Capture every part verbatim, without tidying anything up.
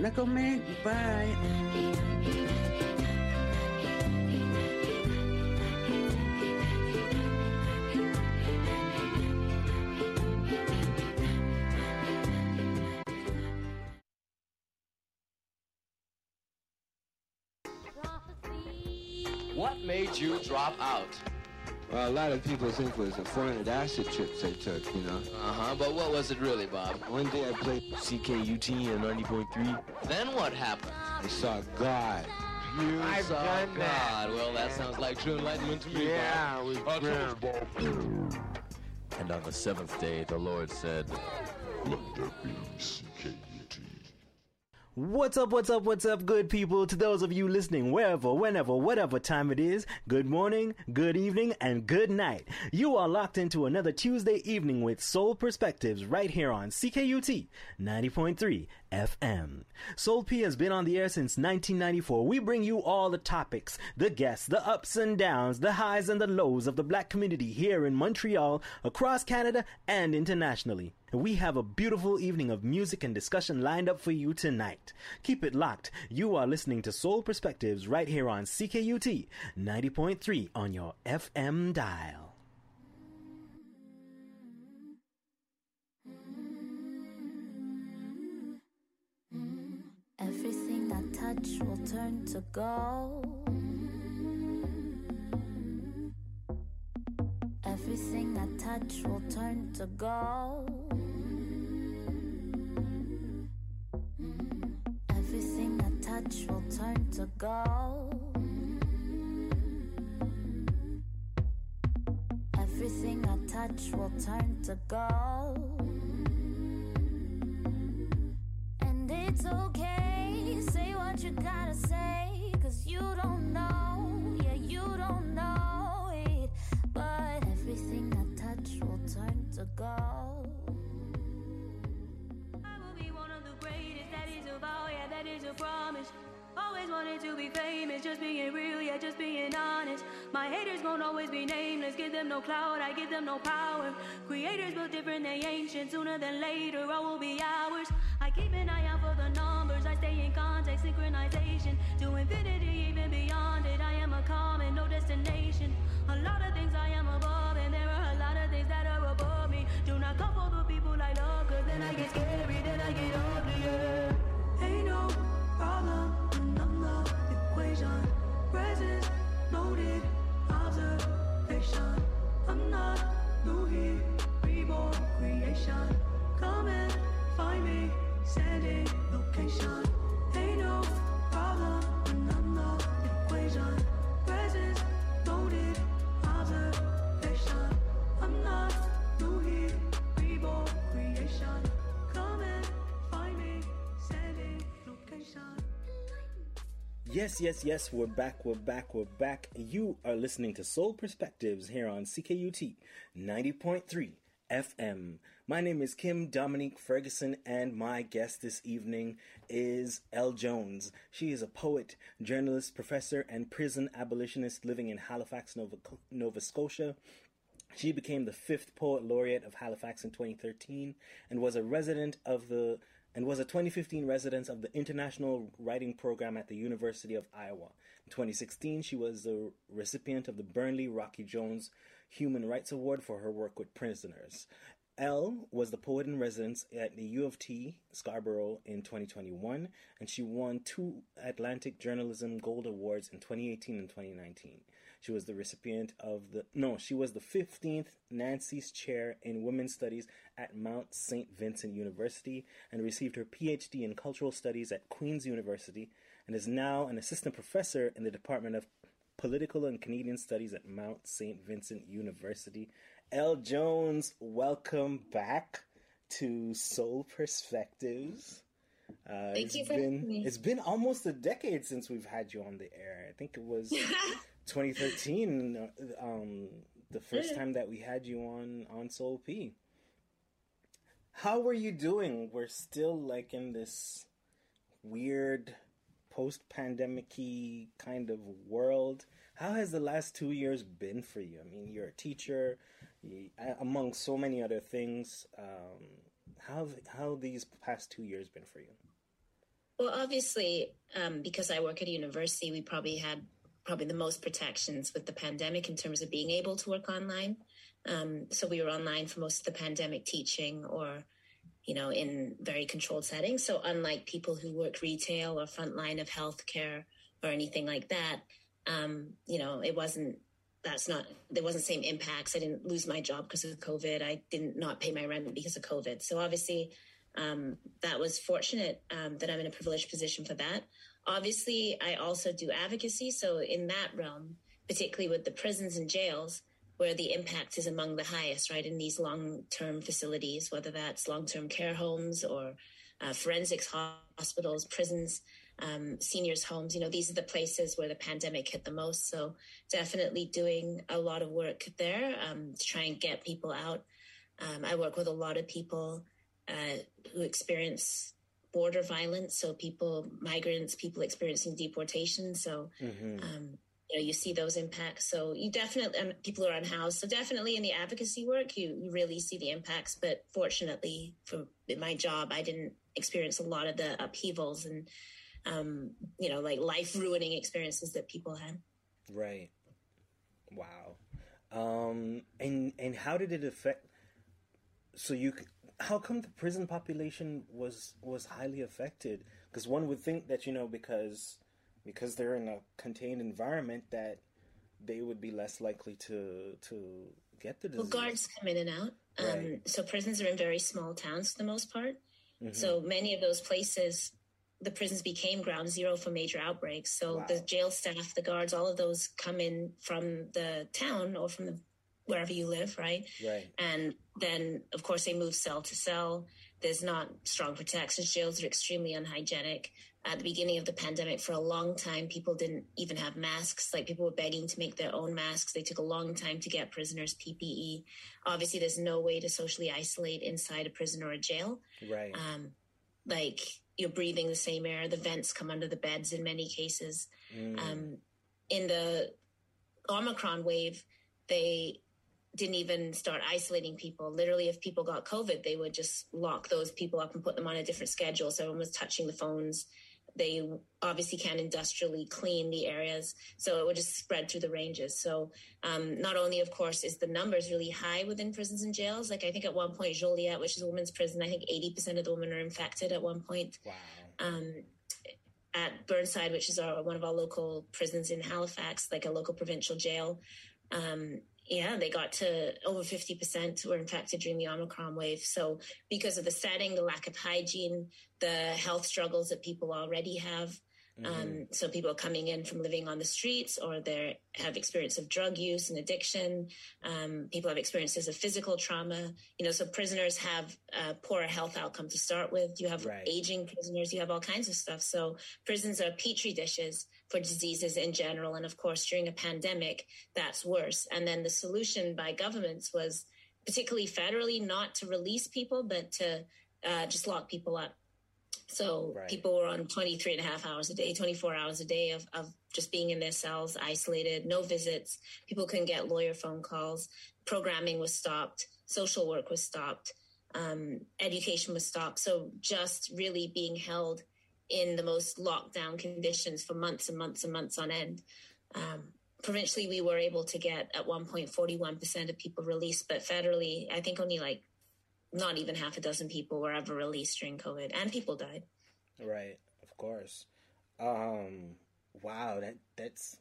Let go, man. Bye. What made you drop out? Well, a lot of people think it was the four hundred acid trips I took, you know. Uh-huh, but what was it really, Bob? One day I played C K U T at ninety point three. Then what happened? I saw God. You I've saw done God. that. Well, that sounds like true enlightenment to me, Yeah, Bob. we Uh, did. And on the seventh day, the Lord said, Let there be C K U T. What's up, what's up, what's up, good people? To those of you listening wherever, whenever, whatever time it is, good morning, good evening, and good night. You are locked into another Tuesday evening with Soul Perspectives right here on C K U T ninety point three F M. Soul P has been on the air since nineteen ninety-four. We bring you all the topics, the guests, the ups and downs, the highs and the lows of the black community here in Montreal, across Canada, and internationally. We have a beautiful evening of music and discussion lined up for you tonight. Keep it locked. You are listening to Soul Perspectives right here on C K U T ninety point three on your F M dial. Everything I touch will turn to gold. Everything I touch will turn to gold. Everything I touch will turn to gold. Everything I touch will turn to gold. And it's okay, say what you gotta say, 'cause you don't know, yeah, you don't know it. But everything I touch will turn to gold. I will be one of the greatest, that is a vow, yeah, that is a promise. Always wanted to be famous, just being real, yeah, just being honest. My haters won't always be nameless, give them no clout, I give them no power. Creators built different, they ancient, sooner than later, all will be ours. I keep an eye out for the numbers, I stay in contact, synchronization. To infinity, even beyond it, I am a common, no destination. A lot of things I am above, and there are a lot of things that are above me. Do not come for the people I love, 'cause then I get scary, then I get uglier. Ain't no problem, when I'm the equation. Presence, noted, observation. I'm not new here, reborn creation. Come and find me, sending location. Ain't no problem, when I'm the equation. Presence, noted, observation. I'm not new here, reborn creation. Come and find me, sending location. Yes, yes, yes, we're back, we're back, we're back. You are listening to Soul Perspectives here on C K U T ninety point three F M. My name is Kim Dominique Ferguson, and my guest this evening is Elle Jones. She is a poet, journalist, professor, and prison abolitionist living in Halifax, Nova, Nova Scotia. She became the fifth poet laureate of Halifax in twenty thirteen and was a resident of the and was a twenty fifteen resident of the International Writing Program at the University of Iowa. In twenty sixteen, she was the recipient of the Burnley Rocky Jones Human Rights Award for her work with prisoners. Elle was the poet in residence at the U of T Scarborough in twenty twenty-one, and she won two Atlantic Journalism Gold Awards in twenty eighteen and twenty nineteen. She was the recipient of the, no, she was the fifteenth Nancy's Chair in Women's Studies at Mount Saint Vincent University and received her P H D in Cultural Studies at Queen's University and is now an assistant professor in the Department of Political and Canadian Studies at Mount Saint Vincent University. Elle Jones, welcome back to Soul Perspectives. Uh, Thank you for been, having me. It's been almost a decade since we've had you on the air. I think it was twenty thirteen, um, the first time that we had you on, on Soul P. How were you doing? We're still like in this weird post-pandemic-y kind of world. How has the last two years been for you? I mean, you're a teacher, you, among so many other things. Um, how how these past two years been for you? Well, obviously, um, because I work at a university, we probably had probably the most protections with the pandemic in terms of being able to work online. Um, so we were online for most of the pandemic teaching or, you know, in very controlled settings. So unlike people who work retail or frontline of healthcare or anything like that, um, you know, it wasn't, that's not, there wasn't the same impacts. I didn't lose my job because of COVID. I didn't not pay my rent because of COVID. So obviously um, that was fortunate um, that I'm in a privileged position for that. Obviously, I also do advocacy. So in that realm, particularly with the prisons and jails, where the impact is among the highest, right, in these long-term facilities, whether that's long-term care homes or uh, forensics hospitals, prisons, um, seniors' homes, you know, these are the places where the pandemic hit the most. So definitely doing a lot of work there um, to try and get people out. Um, I work with a lot of people uh, who experience border violence, so people, migrants, people experiencing deportation. So, mm-hmm. um, you know, you see those impacts. So you definitely, um, people are unhoused. So definitely in the advocacy work, you, you really see the impacts. But fortunately for my job, I didn't experience a lot of the upheavals and, um, you know, like life ruining experiences that people had. Right. Wow. Um, and, and how did it affect, so you, how come the prison population was, was highly affected? Because one would think that, you know, because because they're in a contained environment, that they would be less likely to to get the disease. Well, guards come in and out. Right. Um, so prisons are in very small towns for the most part. Mm-hmm. So many of those places, the prisons became ground zero for major outbreaks. So wow. the jail staff, the guards, all of those come in from the town or from the, wherever you live, right? Right. And then, of course, they move cell to cell. There's not strong protections. Jails are extremely unhygienic. At the beginning of the pandemic, for a long time, people didn't even have masks. Like, people were begging to make their own masks. They took a long time to get prisoners P P E. Obviously, there's no way to socially isolate inside a prison or a jail. Right. Um, like, you're breathing the same air. The vents come under the beds in many cases. Mm. Um, in the Omicron wave, they didn't even start isolating people. Literally, if people got COVID, they would just lock those people up and put them on a different schedule. So everyone was touching the phones. They obviously can't industrially clean the areas, so it would just spread through the ranges. So um, not only, of course, is the numbers really high within prisons and jails. Like, I think at one point, Joliet, which is a women's prison, I think eighty percent of the women are infected at one point. Wow. Um, at Burnside, which is our, one of our local prisons in Halifax, like a local provincial jail, um, yeah, they got to over fifty percent were infected during the Omicron wave. So because of the setting, the lack of hygiene, the health struggles that people already have. Mm-hmm. Um, so people are coming in from living on the streets, or they have experience of drug use and addiction. Um, people have experiences of physical trauma. You know, so prisoners have a poorer health outcome to start with. You have right. aging prisoners. You have all kinds of stuff. So prisons are petri dishes for diseases in general. And of course, during a pandemic, that's worse. And then the solution by governments was, particularly federally, not to release people, but to uh, just lock people up. So right. people were on twenty-three and a half hours a day, twenty-four hours a day of, of just being in their cells, isolated, no visits. People couldn't get lawyer phone calls. Programming was stopped. Social work was stopped. Um, education was stopped. So just really being held in the most lockdown conditions for months and months and months on end. Um, provincially, we were able to get at one point forty-one percent of people released, but federally, I think only like not even half a dozen people were ever released during COVID, and people died. Right, of course. Um, wow, that that's.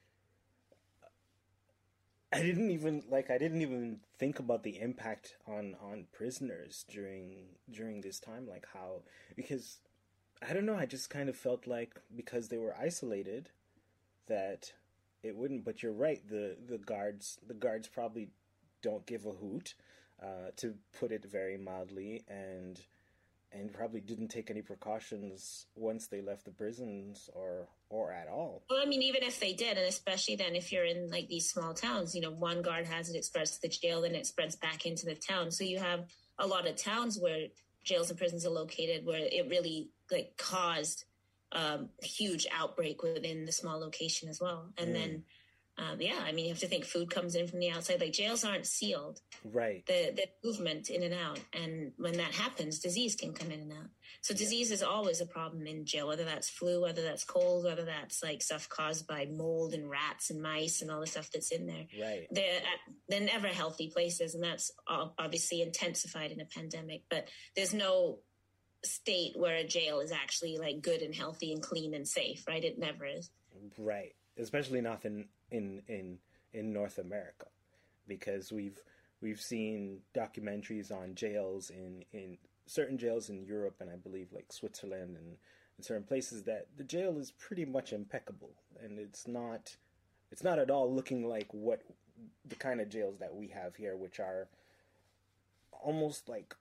I didn't even like. I didn't even think about the impact on, on prisoners during during this time. Like how, because I don't know. I just kind of felt like because they were isolated, that it wouldn't. But you're right. The the guards the guards probably don't give a hoot. Uh, to put it very mildly, and and probably didn't take any precautions once they left the prisons or or at all. Well, I mean, even if they did, and especially then if you're in like these small towns, you know, one guard has it, it spreads to the jail, then it spreads back into the town. So you have a lot of towns where jails and prisons are located where it really like caused um, a huge outbreak within the small location as well. And mm. then Um, yeah, I mean, you have to think food comes in from the outside. Like jails aren't sealed. Right. The the movement in and out. And when that happens, disease can come in and out. So disease yeah. is always a problem in jail, whether that's flu, whether that's cold, whether that's like stuff caused by mold and rats and mice and all the stuff that's in there. Right. They're, they're never healthy places. And that's obviously intensified in a pandemic. But there's no state where a jail is actually like good and healthy and clean and safe, right? It never is. Right. Especially not in, in, in, in North America, because we've we've seen documentaries on jails in, in certain jails in Europe and I believe like Switzerland and, and certain places that the jail is pretty much impeccable, and it's not it's not at all looking like what the kind of jails that we have here, which are almost like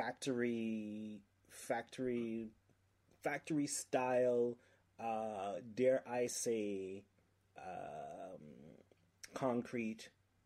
factory factory factory style, uh, dare I say, um, concrete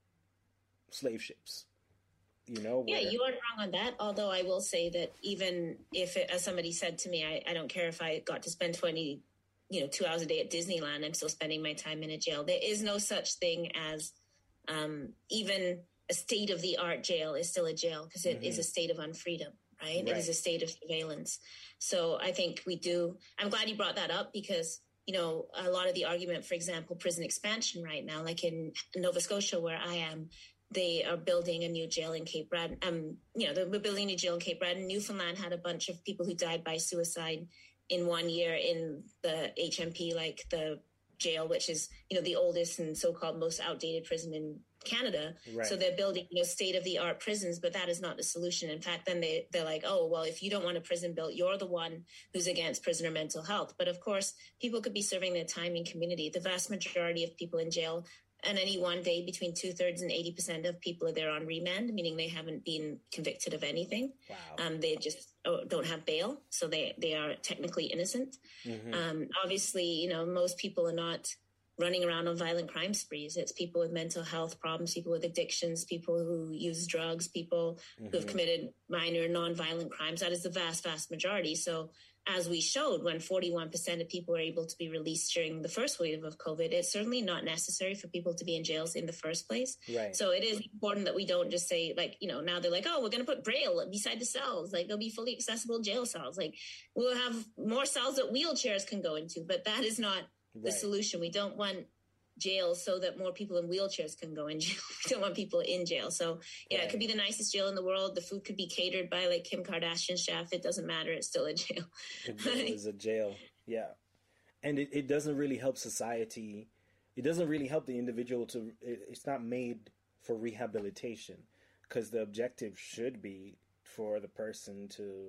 slave ships. You know, yeah, you aren't wrong on that. Although I will say that even if, it, as somebody said to me, I, I don't care if I got to spend twenty, you know, two hours a day at Disneyland, I'm still spending my time in a jail. There is no such thing as um, even a state of the art jail is still a jail, because it mm-hmm. is a state of unfreedom, right? right? It is a state of surveillance. So I think we do. I'm glad you brought that up, because, you know, a lot of the argument, for example, prison expansion right now, like in Nova Scotia, where I am, they are building a new jail in Cape Breton. Um, you know, they're building a new jail in Cape Breton. Newfoundland had a bunch of people who died by suicide in one year in the H M P, like the jail, which is, you know, the oldest and so-called most outdated prison in Canada. Right. So they're building, you know, state-of-the-art prisons, but that is not the solution. In fact, then they, they're like, oh, well, if you don't want a prison built, you're the one who's against prisoner mental health. But of course, people could be serving their time in community. The vast majority of people in jail, and any one day, between two-thirds and eighty percent of people are there on remand, meaning they haven't been convicted of anything. Wow. Um, they just don't have bail, so they, they are technically innocent. Mm-hmm. Um, obviously, you know, most people are not running around on violent crime sprees. It's people with mental health problems, people with addictions, people who use drugs, people mm-hmm. who have committed minor non-violent crimes. That is the vast, vast majority. So as we showed, when forty-one percent of people were able to be released during the first wave of COVID, it's certainly not necessary for people to be in jails in the first place. Right. So it is important that we don't just say, like, you know, now they're like, oh, we're going to put Braille beside the cells. Like, they'll be fully accessible jail cells. Like, we'll have more cells that wheelchairs can go into. But that is not the right. solution. We don't want jail so that more people in wheelchairs can go in jail. We don't want people in jail. So yeah, right. It could be the nicest jail in the world. The food could be catered by like Kim Kardashian's chef. It doesn't matter. It's still a jail. It is a jail. Yeah. And it, it doesn't really help society. It doesn't really help the individual to, it, it's not made for rehabilitation, because the objective should be for the person to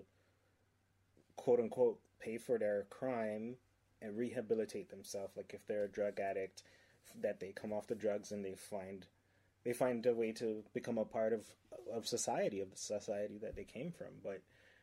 quote unquote pay for their crime and rehabilitate themselves. Like if they're a drug addict, that they come off the drugs and they find they find a way to become a part of of society, of the society that they came from. But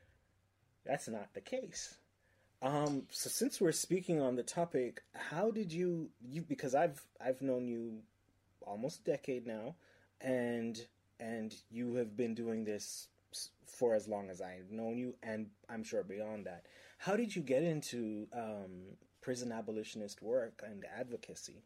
that's not the case. Um, so since we're speaking on the topic, how did you you because I've I've known you almost a decade now, and and you have been doing this for as long as I've known you, and I'm sure beyond that. How did you get into um, prison abolitionist work and advocacy?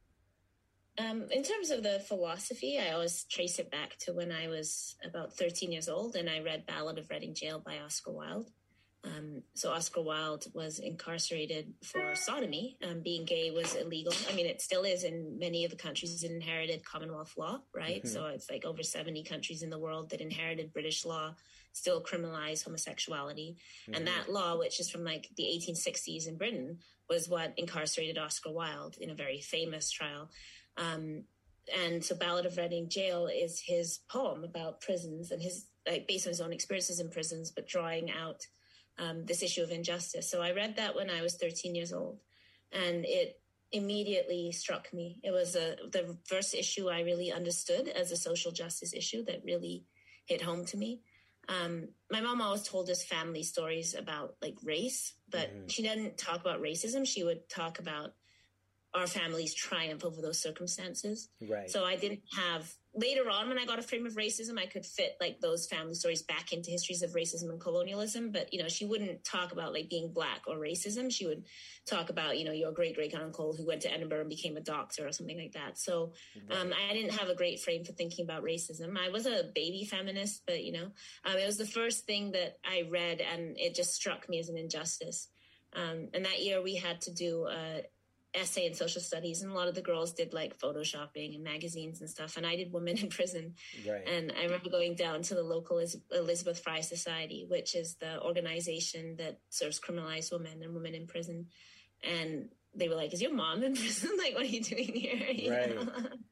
Um, in terms of the philosophy, I always trace it back to when I was about thirteen years old, and I read Ballad of Reading Jail by Oscar Wilde. Um, so Oscar Wilde was incarcerated for sodomy. Um, being gay was illegal. I mean, it still is in many of the countries that inherited Commonwealth law, right? Mm-hmm. So it's like over seventy countries in the world that inherited British law still criminalize homosexuality. Mm-hmm. And that law, which is from like the eighteen sixties in Britain, was what incarcerated Oscar Wilde in a very famous trial. Um, and so Ballad of Reading Jail is his poem about prisons and his, like, based on his own experiences in prisons, but drawing out um, this issue of injustice. So I read that when I was thirteen years old, and it immediately struck me. It was a, the first issue I really understood as a social justice issue that really hit home to me. Um, my mom always told us family stories about like race, but mm-hmm. she didn't talk about racism. She would talk about our family's triumph over those circumstances. Right. So I didn't have later on, when I got a frame of racism, I could fit like those family stories back into histories of racism and colonialism. But, you know, she wouldn't talk about like being Black or racism. She would talk about, you know, your great great uncle who went to Edinburgh and became a doctor or something like that. So um, I didn't have a great frame for thinking about racism. I was a baby feminist, but, you know, um, it was the first thing that I read, and it just struck me as an injustice. Um, and that year we had to do a essay in social studies, and a lot of the girls did like photoshopping and magazines and stuff, and I did women in prison. Right. And I remember going down to the local Elizabeth Fry Society, which is the organization that serves criminalized women and women in prison, and they were like, is your mom in prison? Like, what are you doing here? You right. know?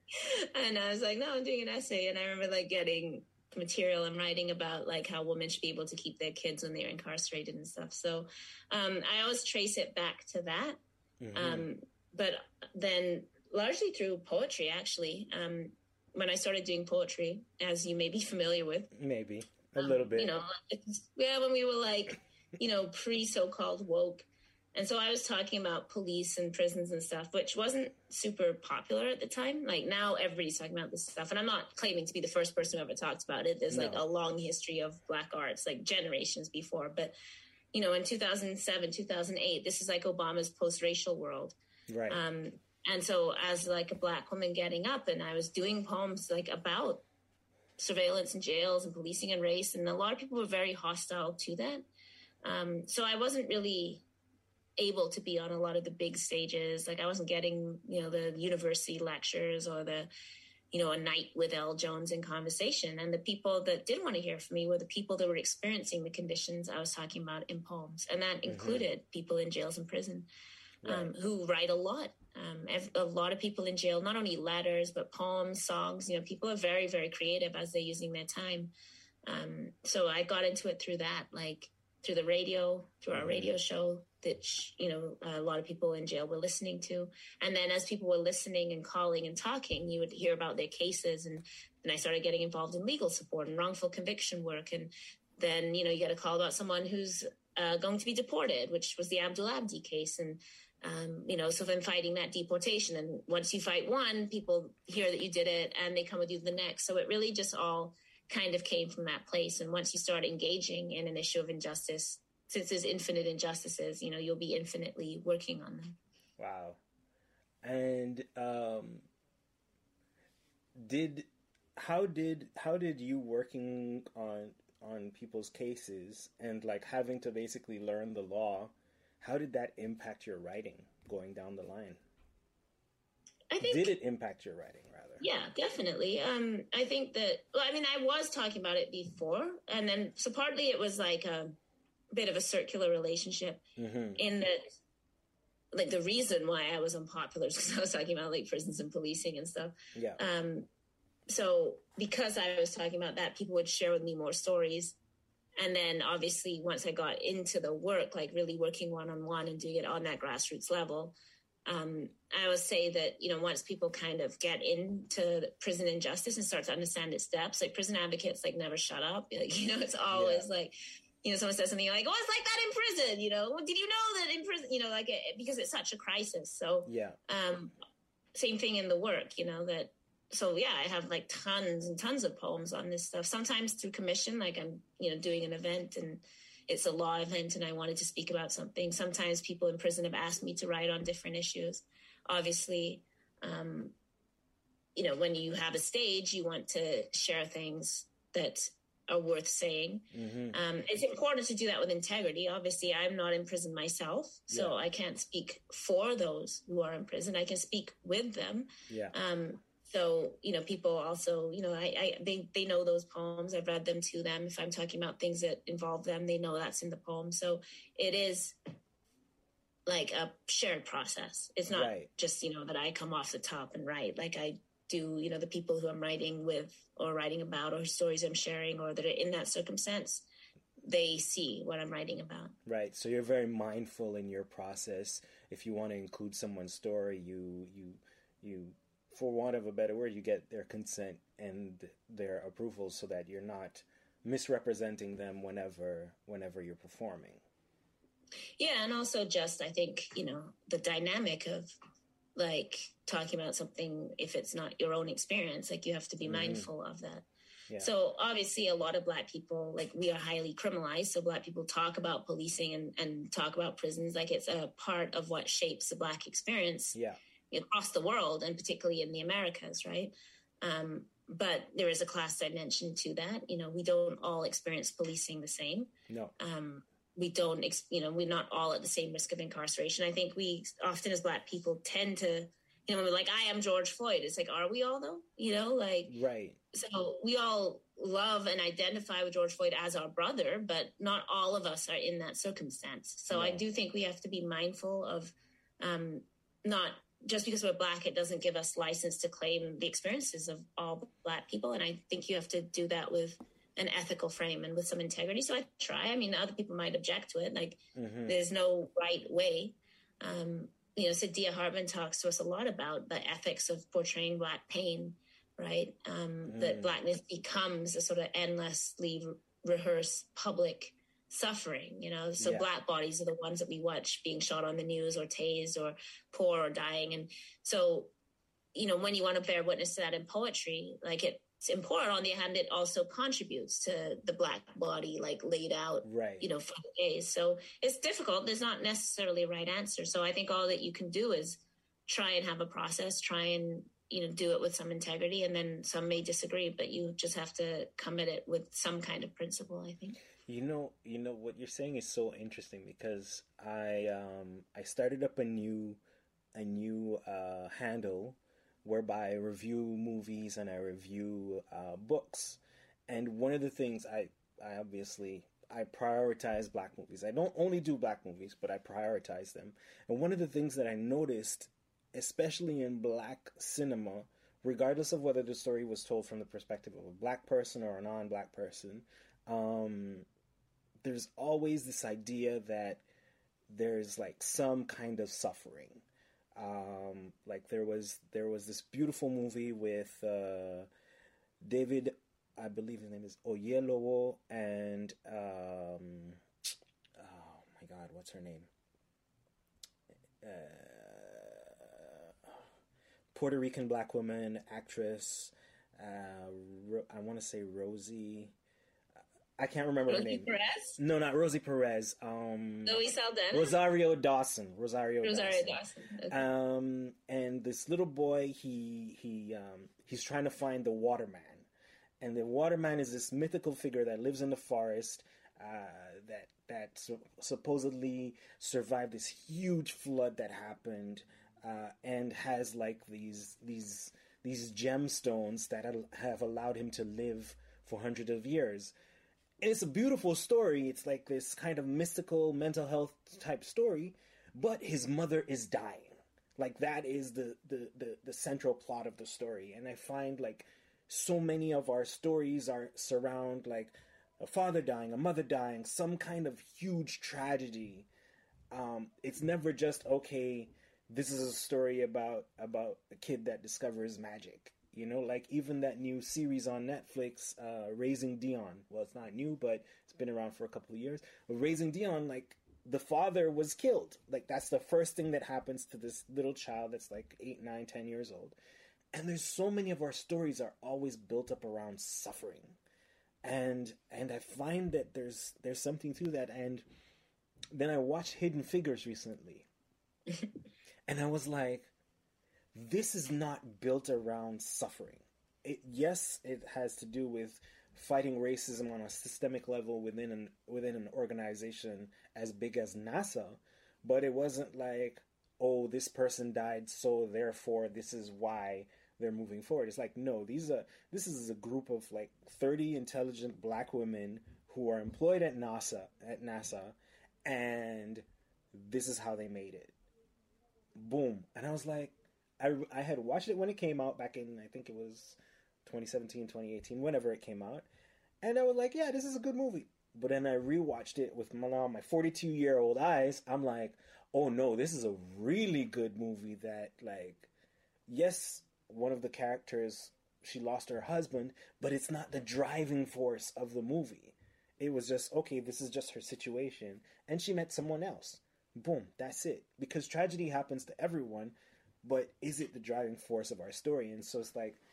And I was like, no, I'm doing an essay. And I remember like getting material and writing about like how women should be able to keep their kids when they're incarcerated and stuff. So um, I always trace it back to that. Mm-hmm. Um, but then largely through poetry, actually, um, when I started doing poetry, as you may be familiar with. Maybe a um, little bit. You know, yeah, when we were like, you know, pre so-called woke. And so I was talking about police and prisons and stuff, which wasn't super popular at the time. Like now everybody's talking about this stuff. And I'm not claiming to be the first person who ever talked about it. There's no. like a long history of Black arts, like generations before. But, you know, in two thousand seven, two thousand eight, this is like Obama's post-racial world. Right. Um, and so as like a Black woman getting up, and I was doing poems like about surveillance and jails and policing and race. And a lot of people were very hostile to that. Um, so I wasn't really able to be on a lot of the big stages. Like I wasn't getting, you know, the university lectures or the, you know, a night with Elle Jones in conversation. And the people that did want to hear from me were the people that were experiencing the conditions I was talking about in poems. And that mm-hmm. included people in jails and prison um, right. who write a lot. Um, a lot of people in jail, not only letters, but poems, songs, you know, people are very, very creative as they're using their time. Um, so I got into it through that, like through the radio, through our mm-hmm. radio show, that, you know, a lot of people in jail were listening to. And then as people were listening and calling and talking, you would hear about their cases. And then I started getting involved in legal support and wrongful conviction work. And then, you know, you get a call about someone who's uh, going to be deported, which was the Abdul Abdi case. And, um, you know, so then fighting that deportation. And once you fight one, people hear that you did it and they come with you the next. So it really just all kind of came from that place. And once you start engaging in an issue of injustice, since there's infinite injustices, you know, you'll be infinitely working on them. Wow. And um, did how did how did you working on on people's cases and like having to basically learn the law, how did that impact your writing going down the line? I think, did it impact your writing rather? Yeah, definitely. Um, I think that, well, I mean, I was talking about it before, and then so partly it was like a bit of a circular relationship mm-hmm. in that, like the reason why I was unpopular is because I was talking about like prisons and policing and stuff. Yeah. Um, so because I was talking about that, people would share with me more stories. And then obviously once I got into the work, like really working one-on-one and doing it on that grassroots level, um, I would say that, you know, once people kind of get into prison injustice and start to understand its depths, like prison advocates, like never shut up. Like, you know, it's always yeah. like, you know, someone says something like, oh, it's like that in prison, you know, well, did you know that in prison, you know, like, it, because it's such a crisis. So, yeah. Um, same thing in the work, you know, that, so yeah, I have like tons and tons of poems on this stuff, sometimes through commission, like I'm, you know, doing an event and it's a law event and I wanted to speak about something. Sometimes people in prison have asked me to write on different issues. Obviously, um, you know, when you have a stage, you want to share things that are worth saying. Mm-hmm. Um, it's important to do that with integrity. Obviously, I'm not in prison myself, so yeah. I can't speak for those who are in prison. I can speak with them. Yeah. Um, so, you know, people also, you know, I, I they, they know those poems. I've read them to them. If I'm talking about things that involve them, they know that's in the poem. So it is like a shared process. It's not right. just, you know, that I come off the top and write. Like I do, you know, the people who I'm writing with or writing about or stories I'm sharing or that are in that circumstance, they see what I'm writing about. Right. So you're very mindful in your process. If you want to include someone's story, you, you, you, for want of a better word, you get their consent and their approval so that you're not misrepresenting them whenever, whenever you're performing. Yeah. And also just, I think, you know, the dynamic of like talking about something if it's not your own experience. Like you have to be mm-hmm. mindful of that. Yeah. So obviously a lot of Black people, like we are highly criminalized. So Black people talk about policing and, and talk about prisons. Like it's a part of what shapes the Black experience yeah. across the world and particularly in the Americas, right? Um, but there is a class dimension to that. You know, we don't all experience policing the same. No. Um, we don't, you know, we're not all at the same risk of incarceration. I think we often as Black people tend to, you know, we're like, I am George Floyd. It's like, are we all though? You know, like, right. So we all love and identify with George Floyd as our brother, but not all of us are in that circumstance. So no. I do think we have to be mindful of um, not just because we're Black, it doesn't give us license to claim the experiences of all Black people. And I think you have to do that with an ethical frame and with some integrity. So I try. I mean, other people might object to it. Like mm-hmm. there's no right way. Um, you know, Sadia Hartman talks to us a lot about the ethics of portraying Black pain, right? Um, mm. That Blackness becomes a sort of endlessly re- rehearsed public suffering, you know? So yeah. Black bodies are the ones that we watch being shot on the news or tased or poor or dying. And so, you know, when you want to bear witness to that in poetry, like it, it's important. On the other hand, it also contributes to the Black body, like laid out, right. you know, for the days. So it's difficult. There's not necessarily a right answer. So I think all that you can do is try and have a process, try and, you know, do it with some integrity. And then some may disagree, but you just have to come at it with some kind of principle, I think. You know, you know what you're saying is so interesting because I um I started up a new a new uh, handle whereby I review movies and I review uh, books. And one of the things I, I obviously, I prioritize Black movies. I don't only do Black movies, but I prioritize them. And one of the things that I noticed, especially in Black cinema, regardless of whether the story was told from the perspective of a Black person or a non-Black person, um, there's always this idea that there's like some kind of suffering. Um, like there was there was this beautiful movie with uh, David, I believe his name is Oyelowo, and um, oh my God, what's her name? Uh, Puerto Rican Black woman, actress. Uh, Ro- I want to say Rosie. I can't remember Rosie her name. Perez? No, not Rosie Perez. Um, Zoe Saldana? Rosario Dawson. Rosario, Rosario Dawson. Dawson. Okay. Um, and this little boy, he he um, he's trying to find the Waterman, and the Waterman is this mythical figure that lives in the forest, uh, that that su- supposedly survived this huge flood that happened, uh, and has like these these these gemstones that have allowed him to live for hundreds of years. And it's a beautiful story. It's like this kind of mystical mental health type story, but his mother is dying. Like that is the, the, the, the central plot of the story. And I find like so many of our stories are surround like a father dying, a mother dying, some kind of huge tragedy. Um, it's never just, okay, this is a story about, about a kid that discovers magic. You know, like even that new series on Netflix, uh, Raising Dion. Well, it's not new, but it's been around for a couple of years. But Raising Dion, like the father was killed. Like that's the first thing that happens to this little child that's like eight, nine, ten years old. And there's so many of our stories are always built up around suffering, and and I find that there's there's something to that. And then I watched Hidden Figures recently, and I was like, this is not built around suffering. It, yes, it has to do with fighting racism on a systemic level within an within an organization as big as NASA, but it wasn't like, oh, this person died, so therefore this is why they're moving forward. It's like, no, these are this is a group of like thirty intelligent Black women who are employed at NASA at NASA, and this is how they made it. Boom. And I was like, I, I had watched it when it came out back in, I think it was twenty seventeen, twenty eighteen, whenever it came out. And I was like, yeah, this is a good movie. But then I rewatched it with my, now my forty-two-year-old eyes. I'm like, oh no, this is a really good movie that, like, yes, one of the characters, she lost her husband, but it's not the driving force of the movie. It was just, okay, this is just her situation. And she met someone else. Boom, that's it. Because tragedy happens to everyone. but is it the driving force of our story? And so it's like,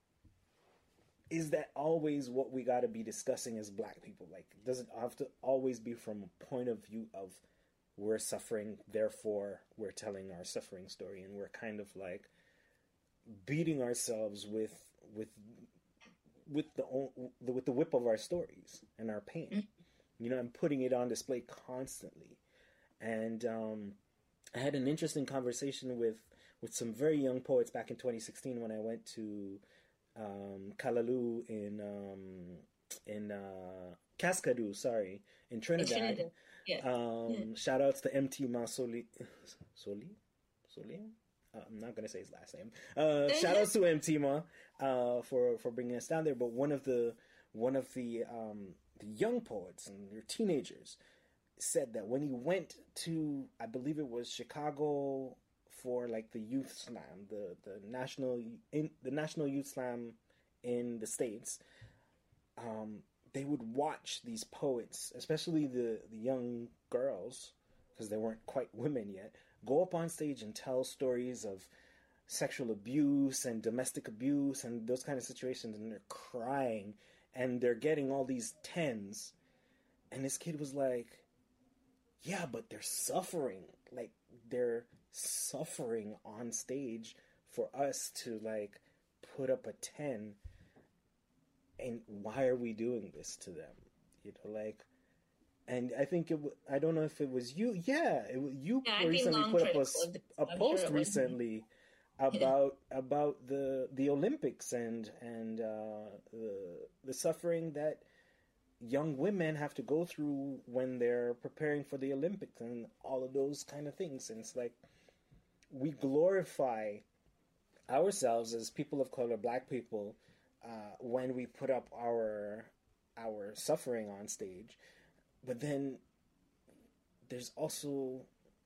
is that always what we got to be discussing as Black people? Like, does it have to always be from a point of view of we're suffering, therefore we're telling our suffering story, and we're kind of like beating ourselves with with with the with the whip of our stories and our pain, you know, and putting it on display constantly. And um, I had an interesting conversation with with some very young poets back in twenty sixteen when I went to um, Kalalu in um, in uh, Cascadoo, sorry, in Trinidad. In Trinidad. Yeah. Um, yeah. Shout outs to M T Ma Soli, Soli, Soli. Uh, I'm not gonna say his last name. Uh, shout outs to M T Ma uh, for for bringing us down there. But one of the one of the um, the young poets and your teenagers said that when he went to, I believe it was Chicago for like the Youth Slam, the the national in the National Youth Slam in the States. Um, they would watch these poets, especially the, the young girls, because they weren't quite women yet, go up on stage and tell stories of sexual abuse and domestic abuse and those kind of situations, and they're crying, and they're getting all these tens. And this kid was like, yeah, but they're suffering. Like, they're suffering on stage for us to, like, put up a ten. And why are we doing this to them? You know, like, and I think it. W- I don't know if it was you. Yeah, it, you yeah, recently put up a, a post sure recently about yeah. about the the Olympics and and uh, the the suffering that young women have to go through when they're preparing for the Olympics and all of those kind of things. And it's like we glorify ourselves as people of color, Black people. Uh, when we put up our our suffering on stage, but then there's also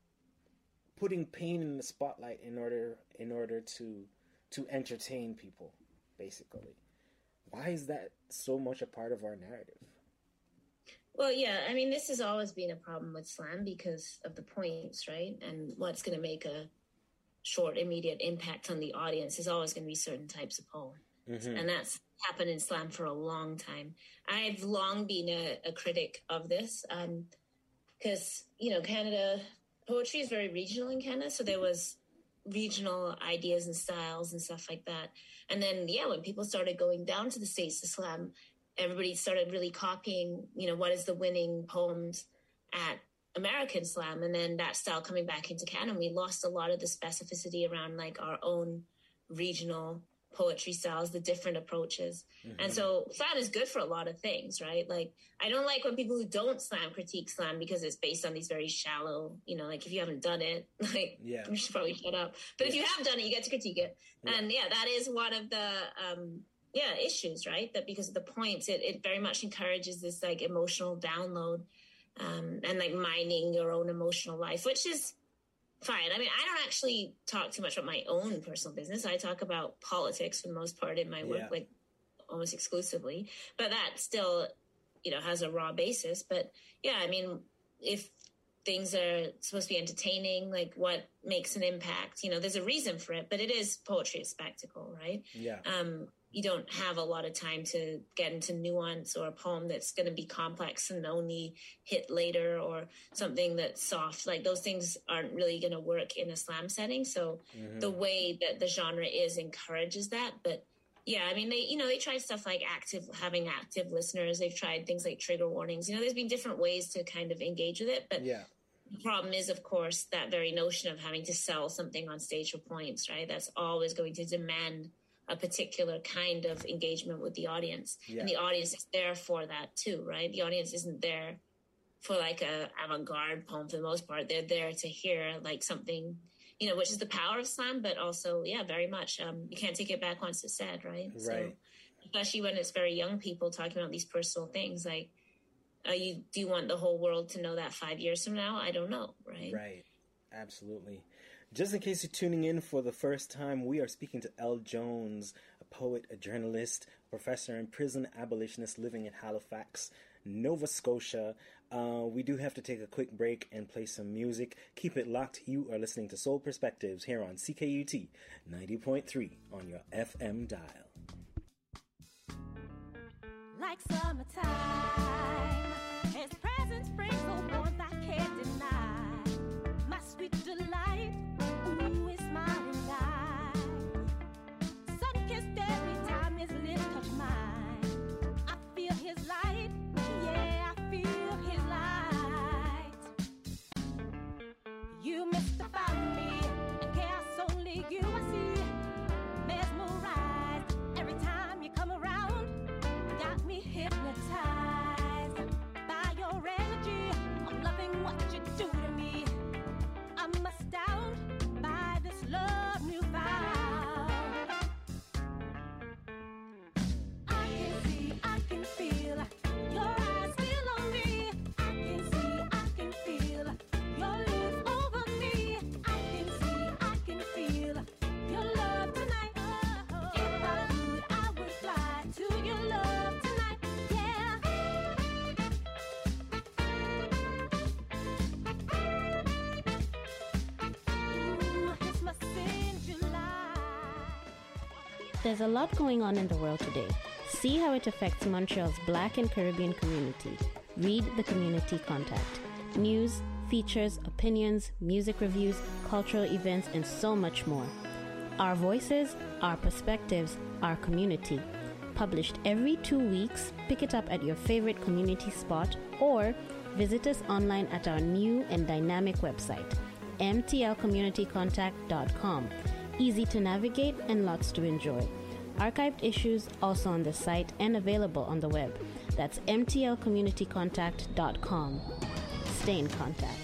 putting pain in the spotlight in order in order to to entertain people, basically. Why is that so much a part of our narrative? Well, yeah, I mean, this has always been a problem with slam because of the points, right? And what's going to make a short, immediate impact on the audience is always going to be certain types of poem. Mm-hmm. And that's happened in slam for a long time. I've long been a, a critic of this because, um, you know, Canada, poetry is very regional in Canada. So there was regional ideas and styles and stuff like that. And then, yeah, when people started going down to the States to slam, everybody started really copying, you know, what is the winning poems at American slam. And then that style coming back into Canada, we lost a lot of the specificity around like our own regional poetry styles, the different approaches. Mm-hmm. And so slam is good for a lot of things, right? Like, I don't like when people who don't slam critique slam because it's based on these very shallow, you know, like if you haven't done it, like yeah. you should probably shut up. But yeah. if you have done it, you get to critique it. Yeah. And yeah, that is one of the, um, yeah, issues, right? That because of the points, it, it very much encourages this like emotional download um, and like mining your own emotional life, which is fine. I mean, I don't actually talk too much about my own personal business. I talk about politics for the most part in my work, yeah. like almost exclusively. But that still, you know, has a raw basis. But yeah, I mean, if things are supposed to be entertaining, like what makes an impact, you know, there's a reason for it. But it is poetry, a spectacle, right? Yeah. Um, you don't have a lot of time to get into nuance or a poem that's going to be complex and only hit later or something that's soft. Like those things aren't really going to work in a slam setting. So mm-hmm. the way that the genre is encourages that. But yeah, I mean, they, you know, they tried stuff like active, having active listeners. They've tried things like trigger warnings. You know, there's been different ways to kind of engage with it. But yeah. the problem is, of course, that very notion of having to sell something on stage for points, right? That's always going to demand a particular kind of engagement with the audience. Yeah. And the audience is there for that too, right? The audience isn't there for like a avant-garde poem for the most part. They're there to hear like something, you know, which is the power of slam, but also, yeah, very much. Um, you can't take it back once it's said, right? Right. So, especially when it's very young people talking about these personal things, like, are you, do you want the whole world to know that five years from now? I don't know, right? Right. Absolutely. Just in case you're tuning in for the first time, we are speaking to Elle Jones, a poet, a journalist, a professor and prison abolitionist living in Halifax, Nova Scotia. Uh, we do have to take a quick break and play some music. Keep it locked. You are listening to Soul Perspectives here on C K U T ninety point three on your F M dial. Like summertime, his presence brings a warmth I can't deny. My sweet delight, ooh, his smiling eyes. Sun-kissed every time his lips touch mine. I feel his light, yeah, I feel his light. You mystify me, and chaos only you I see. Mesmerized every time you come around. Got me hypnotized by your energy. I'm loving what you do to me. I'm astounded by this love you found. I can see, I can feel your eyes still on me. I can see, I can feel your lips over me. I can see, I can feel your love tonight. If I could, I would fly to your love tonight. Yeah. Ooh, this must send you light. There's a lot going on in the world today. See how it affects Montreal's Black and Caribbean community. Read the Community Contact. News, features, opinions, music reviews, cultural events, and so much more. Our voices, our perspectives, our community. Published every two weeks, pick it up at your favorite community spot or visit us online at our new and dynamic website, m t l community contact dot com. Easy to navigate and lots to enjoy. Archived issues also on the site and available on the web. That's m t l community contact dot com. Stay in contact.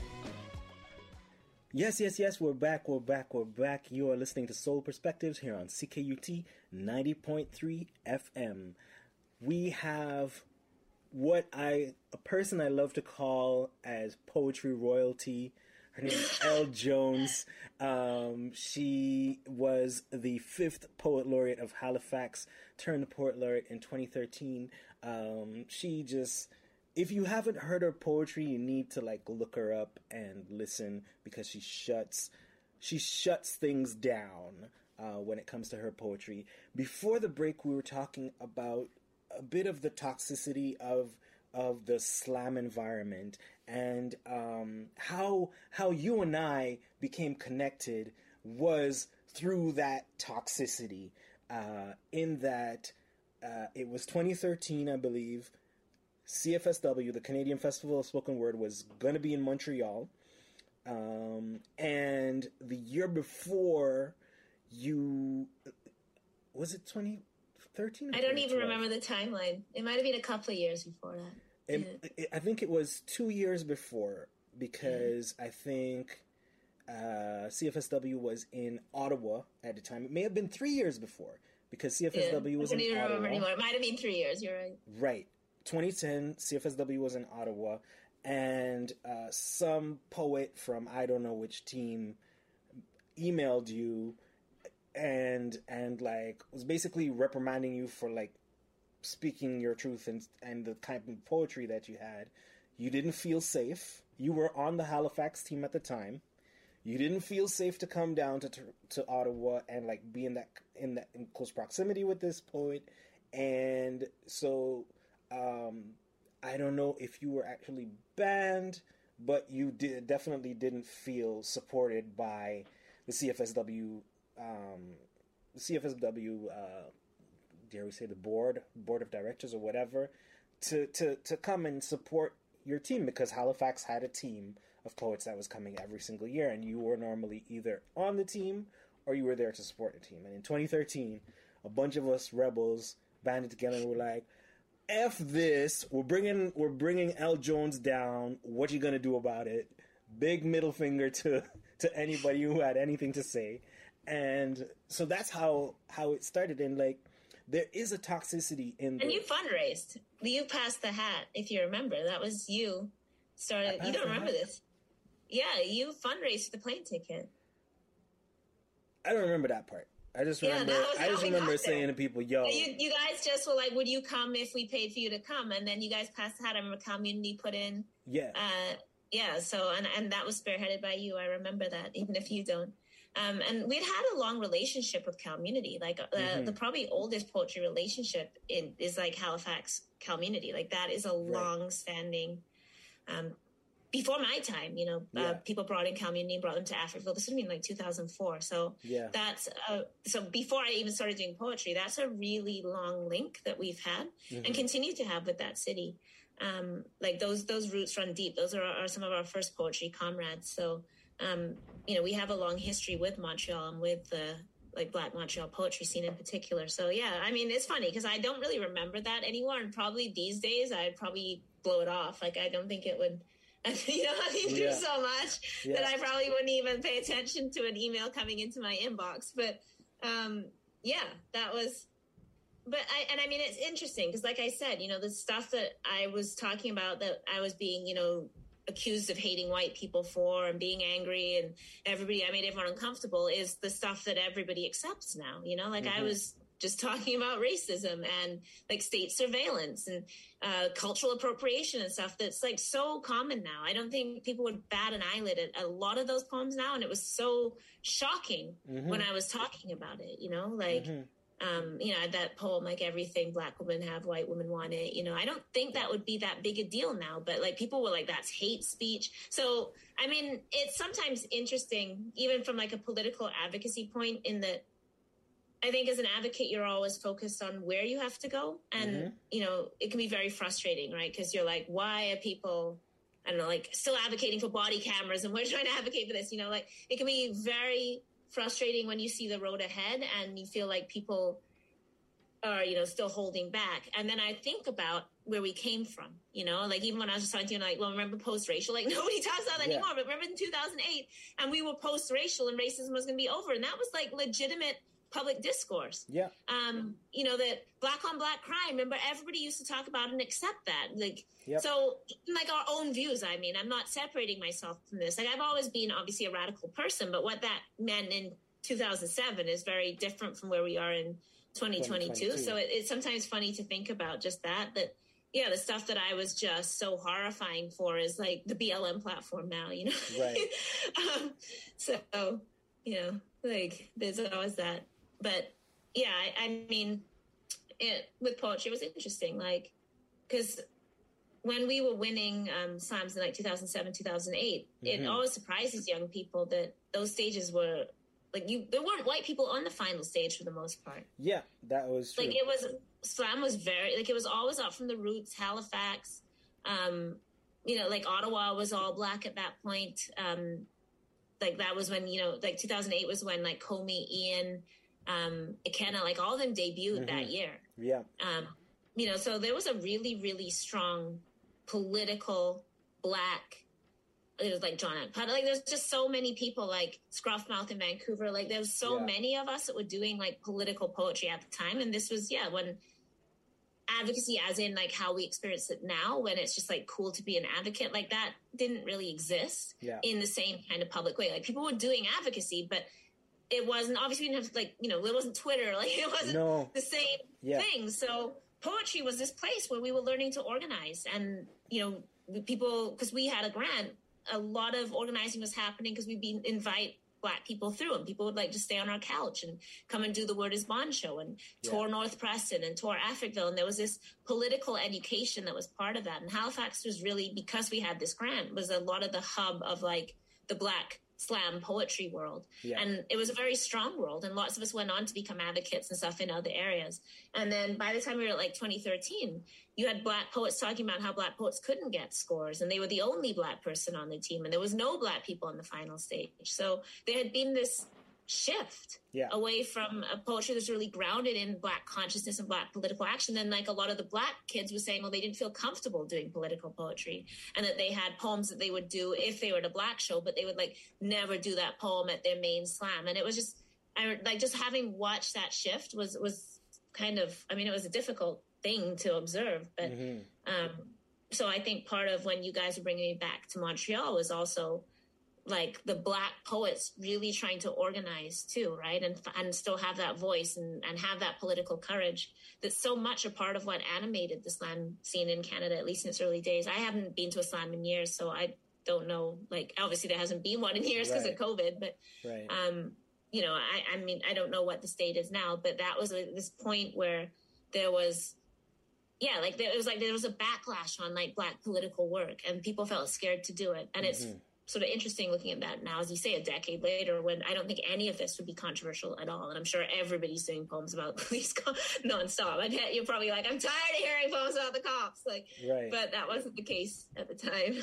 Yes, yes, yes, we're back, we're back, we're back. You are listening to Soul Perspectives here on C K U T ninety point three F M. We have what I, a person I love to call as poetry royalty. Her name is Elle Jones. Um, she was the fifth poet laureate of Halifax, turned poet laureate in twenty thirteen. Um, she just... If you haven't heard her poetry, you need to like look her up and listen because she shuts she shuts things down uh, when it comes to her poetry. Before the break, we were talking about a bit of the toxicity of of the slam environment and um, how how you and I became connected was through that toxicity. Uh, in that uh, it was twenty thirteen, I believe. C F S W, the Canadian Festival of Spoken Word, was going to be in Montreal. Um, and the year before, you... Was it twenty thirteen? I don't even remember the timeline. It might have been a couple of years before that. It, yeah. it, I think it was two years before, because yeah. I think uh, C F S W was in Ottawa at the time. It may have been three years before, because C F S W yeah. was in Ottawa. I don't even remember anymore. It might have been three years, you're right. Right. twenty ten, C F S W was in Ottawa, and uh, some poet from I don't know which team emailed you and and like was basically reprimanding you for like speaking your truth and and the kind of poetry that you had. You didn't feel safe. You were on the Halifax team at the time. You didn't feel safe to come down to to Ottawa and like be in that in that in close proximity with this poet, and so. Um, I don't know if you were actually banned, but you did, definitely didn't feel supported by the C F S W, um, the C F S W, uh, dare we say the board, board of directors or whatever, to, to, to come and support your team, because Halifax had a team of poets that was coming every single year, and you were normally either on the team or you were there to support the team. And in twenty thirteen, a bunch of us rebels banded together and were like, F this, we're bringing we're bringing Elle Jones down. What you gonna do about it? Big middle finger to to anybody who had anything to say. And so that's how how it started. And like there is a toxicity in the... And you fundraised. You passed the hat, if you remember. That was you started. You don't remember hat? This. Yeah, you fundraised for the plane ticket. I don't remember that part. I just Yeah, remember, that was I just how we remember got there. saying to people, "Yo, You, you guys just were like, would you come if we paid for you to come?" And then you guys passed had a community put in. yeah, Uh, yeah. So, and, and that was spearheaded by you. I remember that, even if you don't. Um, and we'd had a long relationship with Community. Like uh, Mhm. the probably oldest poetry relationship in, is like Halifax Community. Like that is a Right. long standing, um, before my time, you know, uh, Yeah. people brought in Community, brought them to Africville. This would have been like two thousand four. So yeah, that's, uh, so before I even started doing poetry, that's a really long link that we've had Mhm. and continue to have with that city. Um, like those, those roots run deep. Those are, are some of our first poetry comrades. So, um, you know, we have a long history with Montreal and with the like Black Montreal poetry scene in particular. So yeah, I mean, it's funny because I don't really remember that anymore. And probably these days I'd probably blow it off. Like, I don't think it would, you know, I mean, Yeah. do so much Yeah. that I probably wouldn't even pay attention to an email coming into my inbox. But um, yeah, that was, but I, and I mean, it's interesting because like I said, you know, the stuff that I was talking about that I was being, you know, accused of hating white people for and being angry and everybody, I made everyone uncomfortable is the stuff that everybody accepts now, you know, like I Mhm. was just talking about racism and like state surveillance and uh, cultural appropriation and stuff that's like so common now. I don't think people would bat an eyelid at a lot of those poems now. And it was so shocking Mhm. when I was talking about it, you know, like, Mhm. um, you know, that poem, like everything Black women have, white women want it. You know, I don't think that would be that big a deal now, but like people were like, that's hate speech. So, I mean, it's sometimes interesting, even from like a political advocacy point in that I think as an advocate, you're always focused on where you have to go. And, Mhm. you know, it can be very frustrating, right? Because you're like, why are people, I don't know, like still advocating for body cameras and we're trying to advocate for this, you know, like it can be very frustrating when you see the road ahead and you feel like people are, you know, still holding back. And then I think about where we came from, you know, like even when I was just talking to you, like, well, remember post-racial, like nobody talks about that Yeah. anymore, but remember in two thousand eight and we were post-racial and racism was going to be over. And that was like legitimate public discourse. Yeah. Um, you know, that black on black crime, remember everybody used to talk about and accept that. Like, Yep. so like our own views, I mean, I'm not separating myself from this. Like I've always been obviously a radical person, but what that meant in two thousand seven is very different from where we are in twenty twenty-two. twenty twenty-two. So it, it's sometimes funny to think about just that, that, yeah, the stuff that I was just so horrifying for is like the B L M platform now, you know? Right. um, so, you know, like there's always that. But yeah, I, I mean, it, with poetry, it was interesting, like, because when we were winning um, slams in like two thousand seven, two thousand eight, Mhm. it always surprises young people that those stages were like you. There weren't white people on the final stage for the most part. Yeah, that was true. Like it was slam was very like it was always up from the roots. Halifax, um, you know, like Ottawa was all black at that point. Um, like that was when you know, like two thousand eight was when like Comey, Ian, um, Ikenna, like all of them debuted Mhm. that year. Yeah. Um, you know, so there was a really, really strong political black. It was like John Ackpad. Like there's just so many people like Scruffmouth in Vancouver. Like there's so Yeah. many of us that were doing like political poetry at the time. And this was, yeah, when advocacy as in like how we experience it now, when it's just like cool to be an advocate, like that didn't really exist Yeah. in the same kind of public way. Like people were doing advocacy, but it wasn't, obviously we didn't have like, you know, it wasn't Twitter. Like it wasn't No. the same Yeah. thing. So poetry was this place where we were learning to organize and, you know, the people, because we had a grant, a lot of organizing was happening because we'd be invite black people through and people would like just stay on our couch and come and do the Word is Bond show and Yeah. tour North Preston and tour Africville. And there was this political education that was part of that. And Halifax was really, because we had this grant, was a lot of the hub of like the black slam poetry world. Yeah. And it was a very strong world. And lots of us went on to become advocates and stuff in other areas. And then by the time we were at like twenty thirteen, you had black poets talking about how black poets couldn't get scores. And they were the only black person on the team. And there was no black people on the final stage. So there had been this shift Yeah. away from a poetry that's really grounded in black consciousness and black political action. Then like a lot of the black kids were saying, well, they didn't feel comfortable doing political poetry and that they had poems that they would do if they were at a black show, but they would like never do that poem at their main slam. And it was just, I like just having watched that shift was, was kind of, I mean, it was a difficult thing to observe, but, Mhm. um, so I think part of when you guys were bringing me back to Montreal was also like the Black poets really trying to organize too, right? And and still have that voice and, and have that political courage. That's so much a part of what animated the slam scene in Canada, at least in its early days. I haven't been to a slam in years, so I don't know. Like, obviously there hasn't been one in years because Right. of COVID, but, Right. um, you know, I, I mean, I don't know what the state is now, but that was a, this point where there was, yeah, like there it was like there was a backlash on like Black political work, and people felt scared to do it. And it's Mhm. sort of interesting looking at that now, as you say, a decade later, when I don't think any of this would be controversial at all. And I'm sure everybody's doing poems about police co- nonstop. And you're probably like, I'm tired of hearing poems about the cops. Like, Right. but that wasn't the case at the time.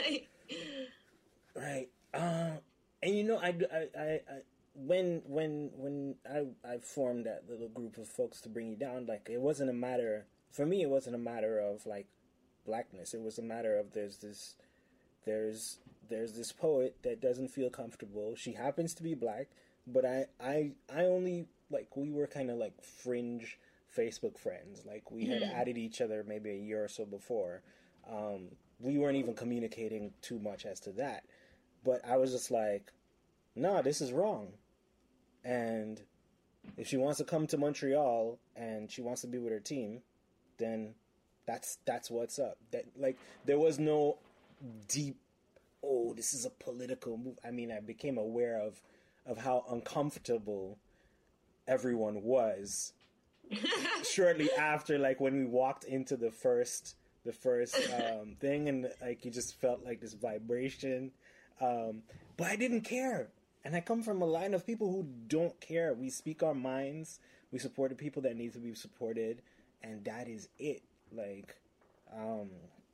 Right. Uh, and you know, I, I, I, I when when when I, I formed that little group of folks to bring you down, like, it wasn't a matter for me. It wasn't a matter of like Blackness. It was a matter of there's this there's there's this poet that doesn't feel comfortable. She happens to be Black, but I I I only like we were kind of like fringe Facebook friends. Like, we had Mhm. added each other maybe a year or so before. Um, we weren't even communicating too much as to that. But I was just like, nah, this is wrong. And if she wants to come to Montreal and she wants to be with her team, then that's that's what's up. That, like, there was no deep, oh, this is a political move. I mean, I became aware of of how uncomfortable everyone was shortly after, like, when we walked into the first the first um, thing, and like you just felt like this vibration. Um, but I didn't care. And I come from a line of people who don't care. We speak our minds. We support the people that need to be supported. And that is it. Like, um,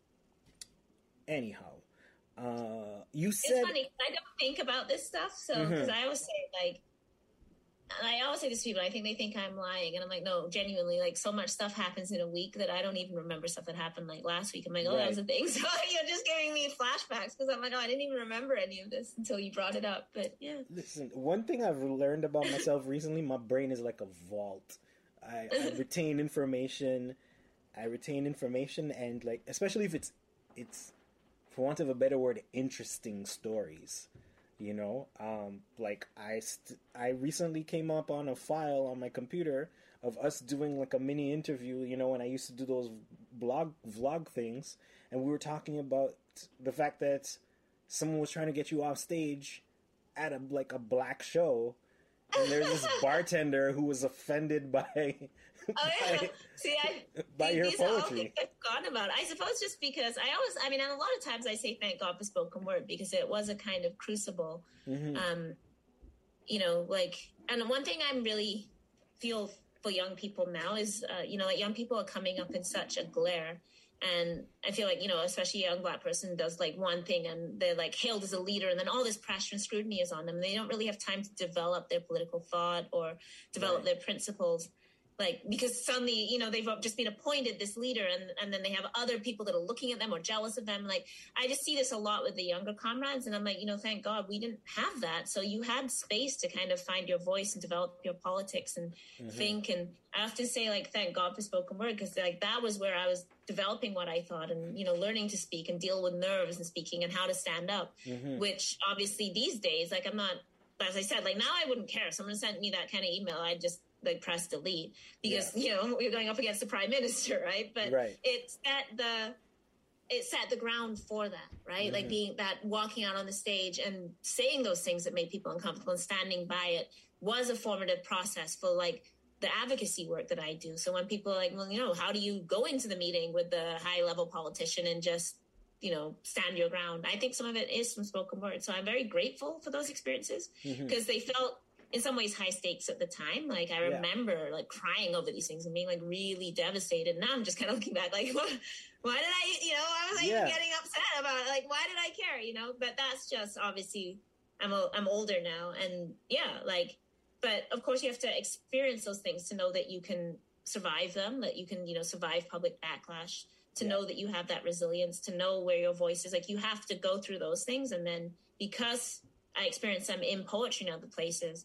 anyhow, uh, you said... It's funny, 'cause I don't think about this stuff. So, because Mhm. I always say, like, and I always say this to people, I think they think I'm lying. And I'm like, no, genuinely, like, so much stuff happens in a week that I don't even remember stuff that happened, like, last week. I'm like, oh, that Right. was a thing. So you're just giving me flashbacks, because I'm like, oh, I didn't even remember any of this until you brought it up. But, yeah. Listen, one thing I've learned about myself recently, my brain is like a vault. I, I retain information. I retain information, and, like, especially if it's, it's, for want of a better word, interesting stories. You know, um, like I, st- I recently came up on a file on my computer of us doing like a mini interview, you know, when I used to do those blog vlog things, and we were talking about the fact that someone was trying to get you off stage at a like a Black show, and there's this bartender who was offended by Oh, yeah. by, See, I, by these, your these are all poetry. things I've forgotten about. I suppose just because I always, I mean, and a lot of times I say thank God for spoken word, because it was a kind of crucible. Mhm. Um, you know, like, and one thing I'm really feel for young people now is, uh, you know, like young people are coming up in such a glare. And I feel like, you know, especially a young Black person does like one thing and they're like hailed as a leader, and then all this pressure and scrutiny is on them. They don't really have time to develop their political thought or develop Right. their principles. Like, because suddenly, you know, they've just been appointed this leader, and, and then they have other people that are looking at them or jealous of them. Like, I just see this a lot with the younger comrades, and I'm like, you know, thank God we didn't have that. So you had space to kind of find your voice and develop your politics and Mhm. think. And I often say, like, thank God for spoken word, because, like, that was where I was developing what I thought and, you know, learning to speak and deal with nerves and speaking and how to stand up, Mhm. which obviously these days, like, I'm not, as I said, like, now I wouldn't care if someone sent me that kind of email. I'd just like press delete, because you know we're going up against the prime minister, right? But Right. it set the it set the ground for that, right? Like Mhm. being that walking out on the stage and saying those things that made people uncomfortable and standing by it was a formative process for like the advocacy work that I do. So when people are like, well, you know, how do you go into the meeting with the high level politician and just, you know, stand your ground? I think some of it is from spoken word. So I'm very grateful for those experiences, Mhm. because they felt in some ways high stakes at the time. Like I Yeah. remember like crying over these things and being like really devastated. Now I'm just kind of looking back like, what, why did I, you know, I was like Yeah. getting upset about it. Like, why did I care, you know? But that's just obviously, I'm, a, I'm older now. And yeah, like, but of course you have to experience those things to know that you can survive them, that you can, you know, survive public backlash, to Yeah. know that you have that resilience, to know where your voice is. Like you have to go through those things. And then because I experience them in poetry in other places,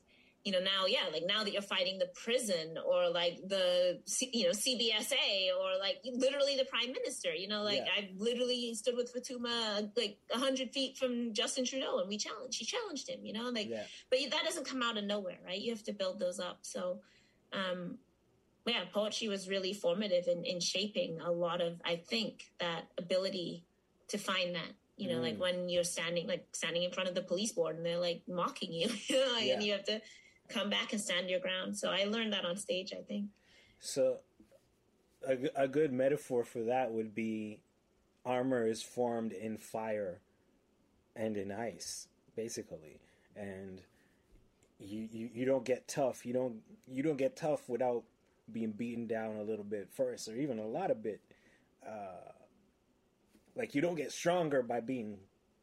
you know, now, yeah, like now that you're fighting the prison or like the, C- you know, C B S A or like literally the prime minister, you know, like Yeah. I literally stood with Fatuma like a hundred feet from Justin Trudeau and we challenged, she challenged him, you know, like, Yeah. but that doesn't come out of nowhere, right? You have to build those up. So, um, yeah, poetry was really formative in, in shaping a lot of, I think, that ability to find that, you know, Mm. like when you're standing, like standing in front of the police board and they're like mocking you, you know, like, Yeah. and you have to come back and stand your ground. So I learned that on stage, I think. So a, g- a good metaphor for that would be armor is formed in fire and in ice, basically. And you, you, you don't get tough. You don't you don't get tough without being beaten down a little bit first, or even a lot of bit. Uh, like you don't get stronger by being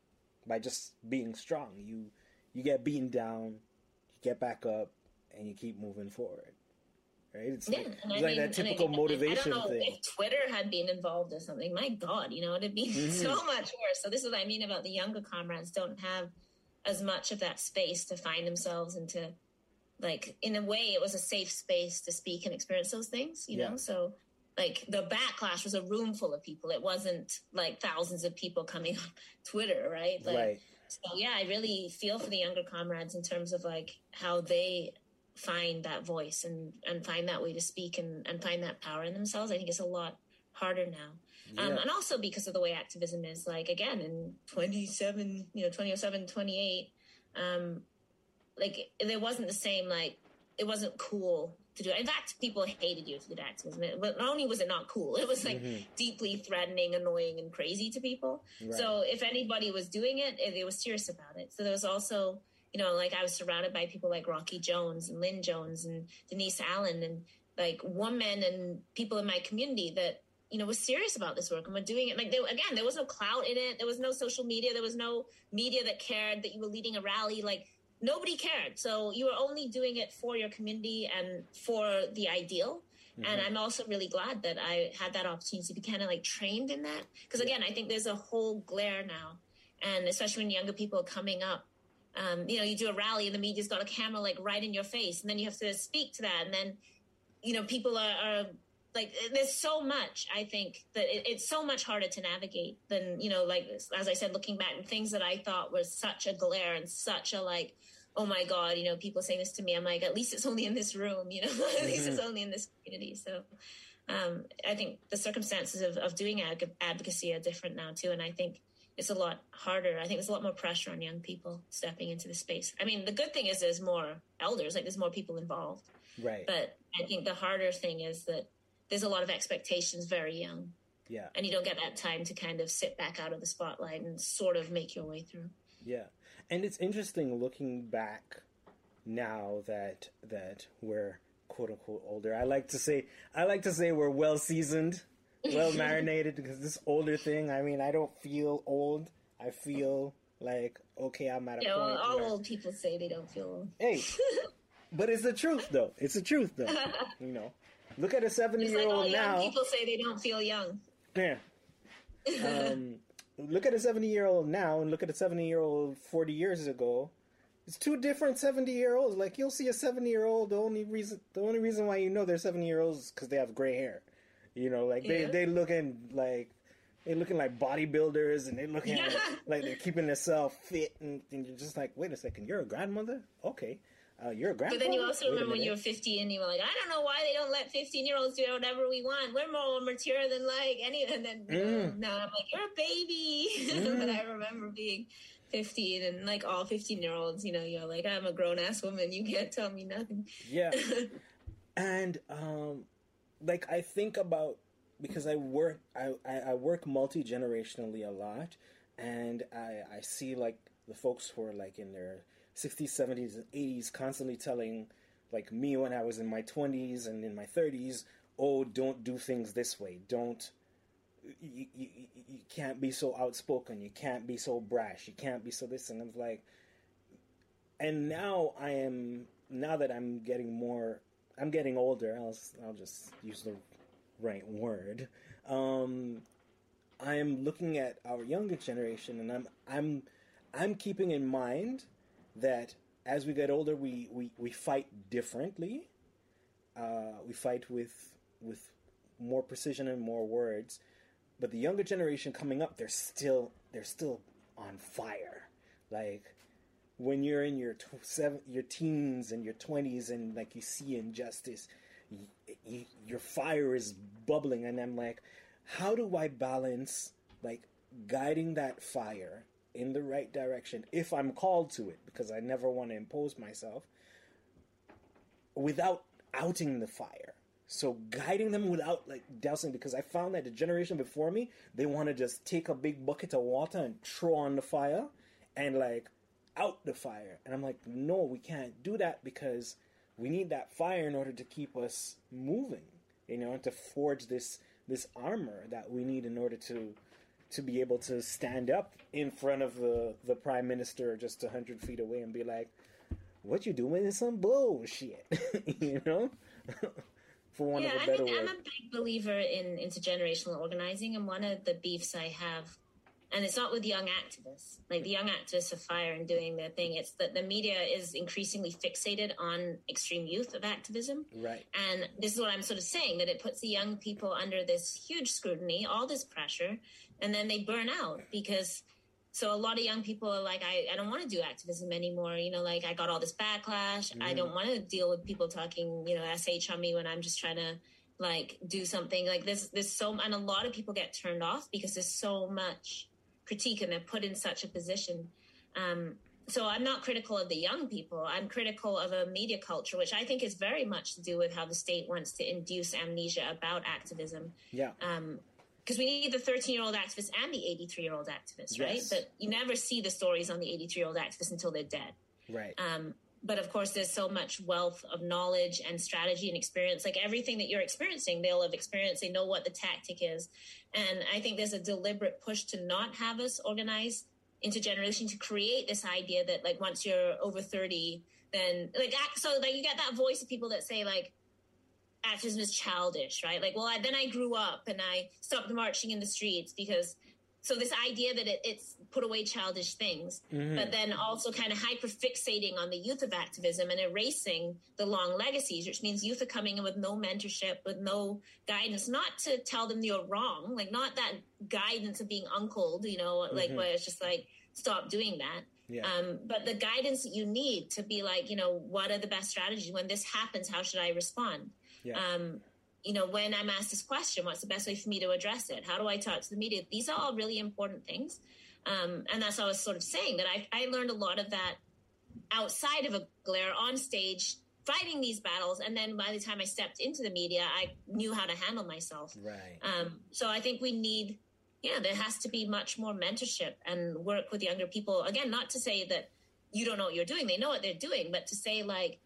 by just being strong. You you get beaten down, you get back up, and you keep moving forward. Right? It's Yeah, like, and it's I like mean, that typical and I, motivation I don't know thing. if Twitter had been involved or something. My God, you know, it'd be Mhm. so much worse. So this is what I mean about the younger comrades don't have as much of that space to find themselves and to, like, in a way, it was a safe space to speak and experience those things, you Yeah. know? So, like, the backlash was a room full of people. It wasn't, like, thousands of people coming on Twitter, right? Like, Right. So, yeah, I really feel for the younger comrades in terms of, like, how they find that voice and, and find that way to speak and, and find that power in themselves. I think it's a lot harder now. Um, Yeah. and also because of the way activism is, like, again, in twenty-seven, you know, twenty oh seven, twenty-eight, um, like, there wasn't the same, like, it wasn't cool to do it. In fact, people hated you if you did activism. It, but not only was it not cool, it was, like, Mhm. deeply threatening, annoying, and crazy to people. Right. So if anybody was doing it, they were serious about it. So there was also, you know, like, I was surrounded by people like Rocky Jones and Lynn Jones and Denise Allen and, like, women and people in my community that, you know, was serious about this work and were doing it. Like, they, again, there was no clout in it. There was no social media. There was no media that cared that you were leading a rally. Like, nobody cared. So you were only doing it for your community and for the ideal. And Mhm. I'm also really glad that I had that opportunity to be kind of like trained in that. Because again, I think there's a whole glare now. And especially when younger people are coming up, um, you know, you do a rally and the media's got a camera like right in your face. And then you have to speak to that. And then, you know, people are, are like, there's so much, I think, that it, it's so much harder to navigate than, you know, like, as I said, looking back, and things that I thought was such a glare and such a, like, oh my God, you know, people saying this to me, I'm like, at least it's only in this room, you know, at least it's only in this community. So um, I think the circumstances of, of doing ag- advocacy are different now too. And I think it's a lot harder. I think there's a lot more pressure on young people stepping into the space. I mean, the good thing is there's more elders, like there's more people involved. Right. But I think the harder thing is that there's a lot of expectations very young. Yeah. And you don't get that time to kind of sit back out of the spotlight and sort of make your way through. Yeah. And it's interesting looking back now that that we're quote unquote older. I like to say I like to say we're well seasoned, well marinated, because this older thing, I mean, I don't feel old. I feel like, okay, I'm at a Yeah, well, point all where, old people say they don't feel old. hey, but it's the truth though. It's the truth though. You know. Look at a seventy It's year like all old young now. people say they don't feel young. Yeah. Um, look at a seventy-year-old now and look at a seventy-year-old forty years ago. It's two different seventy-year-olds. Like, you'll see a seventy-year-old, the only reason the only reason why you know they're seventy-year-olds is because they have gray hair. You know, like, they, Yeah. they looking like, they're looking like bodybuilders, and they're looking Yeah. like they're keeping themselves fit, and, and you're just like, wait a second, you're a grandmother? Okay. Uh, you're a But grandfather? then you also Wait a remember when minute. you were fifty and you were like, I don't know why they don't let fifteen-year-olds do whatever we want. We're more mature than, like, any... And then you know, Mm. now I'm like, you're a baby. Mm. But I remember being fifteen and, like, all fifteen-year-olds, you know, you're like, I'm a grown-ass woman. You can't tell me nothing. Yeah. And um like I think about, because I work I, I, I work multi generationally a lot, and I, I see like the folks who are like in their sixties, seventies, and eighties constantly telling like me when I was in my twenties and in my thirties, oh, don't do things this way. Don't you, you, you can't be so outspoken. You can't be so brash. You can't be so this. And I was like, and now I am, now that I'm getting more, I'm getting older, I'll, I'll just use the right word. Um, I'm looking at our younger generation, and I'm, I'm, I'm keeping in mind that as we get older, we, we, we fight differently. Uh, we fight with with more precision and more words. But the younger generation coming up, they're still they're still on fire. Like when you're in your tw- seven, your teens and your twenties, and like you see injustice, you, you, your fire is bubbling. And I'm like, how do I balance like guiding that fire in the right direction if I'm called to it, because I never want to impose myself, without outing the fire? So guiding them without like dousing, because I found that the generation before me, they want to just take a big bucket of water and throw on the fire and like out the fire. And I'm like, no, we can't do that, because we need that fire in order to keep us moving, you know, to forge this this armor that we need in order to to be able to stand up in front of the, the prime minister just a hundred feet away and be like, what you doing is some bullshit, you know? For one yeah, of a I better mean, word. I'm a big believer in intergenerational organizing, and one of the beefs I have, and it's not with young activists, like the young activists of FIRE and doing their thing, it's that the media is increasingly fixated on extreme youth of activism. Right. And this is what I'm sort of saying, that it puts the young people under this huge scrutiny, all this pressure, and then they burn out because... So a lot of young people are like, I, I don't want to do activism anymore. You know, like I got all this backlash. Mm. I don't want to deal with people talking, you know, S H on me when I'm just trying to like do something like this. There's so, and a lot of people get turned off because there's so much critique and they're put in such a position. Um, so I'm not critical of the young people. I'm critical of a media culture, which I think is very much to do with how the state wants to induce amnesia about activism. Yeah. Um, Because we need the thirteen-year-old activist and the eighty-three-year-old activist, right? Yes. But you never see the stories on the eighty-three-year-old activist until they're dead. Right. Um, but of course, there's so much wealth of knowledge and strategy and experience. Like everything that you're experiencing, they'll have experienced. They know what the tactic is. And I think there's a deliberate push to not have us organize intergeneration, to create this idea that like once you're over thirty, then like, so like you get that voice of people that say like, activism is childish, right? Like, well, I, then I grew up and I stopped marching in the streets because, so this idea that it, it's put away childish things, mm-hmm. but then also kind of hyper-fixating on the youth of activism and erasing the long legacies, which means youth are coming in with no mentorship, with no guidance, not to tell them you're wrong, like not that guidance of being uncled, you know, like mm-hmm. where it's just like, stop doing that. Yeah. Um, but the guidance that you need to be like, you know, what are the best strategies? When this happens, how should I respond? Yeah. Um, you know, when I'm asked this question, what's the best way for me to address it? How do I talk to the media? These are all really important things. Um, and that's what I was sort of saying, that I, I learned a lot of that outside of a glare, on stage, fighting these battles. And then by the time I stepped into the media, I knew how to handle myself. Right. Um, so I think we need, yeah, there has to be much more mentorship and work with younger people. Again, not to say that you don't know what you're doing. They know what they're doing. But to say like,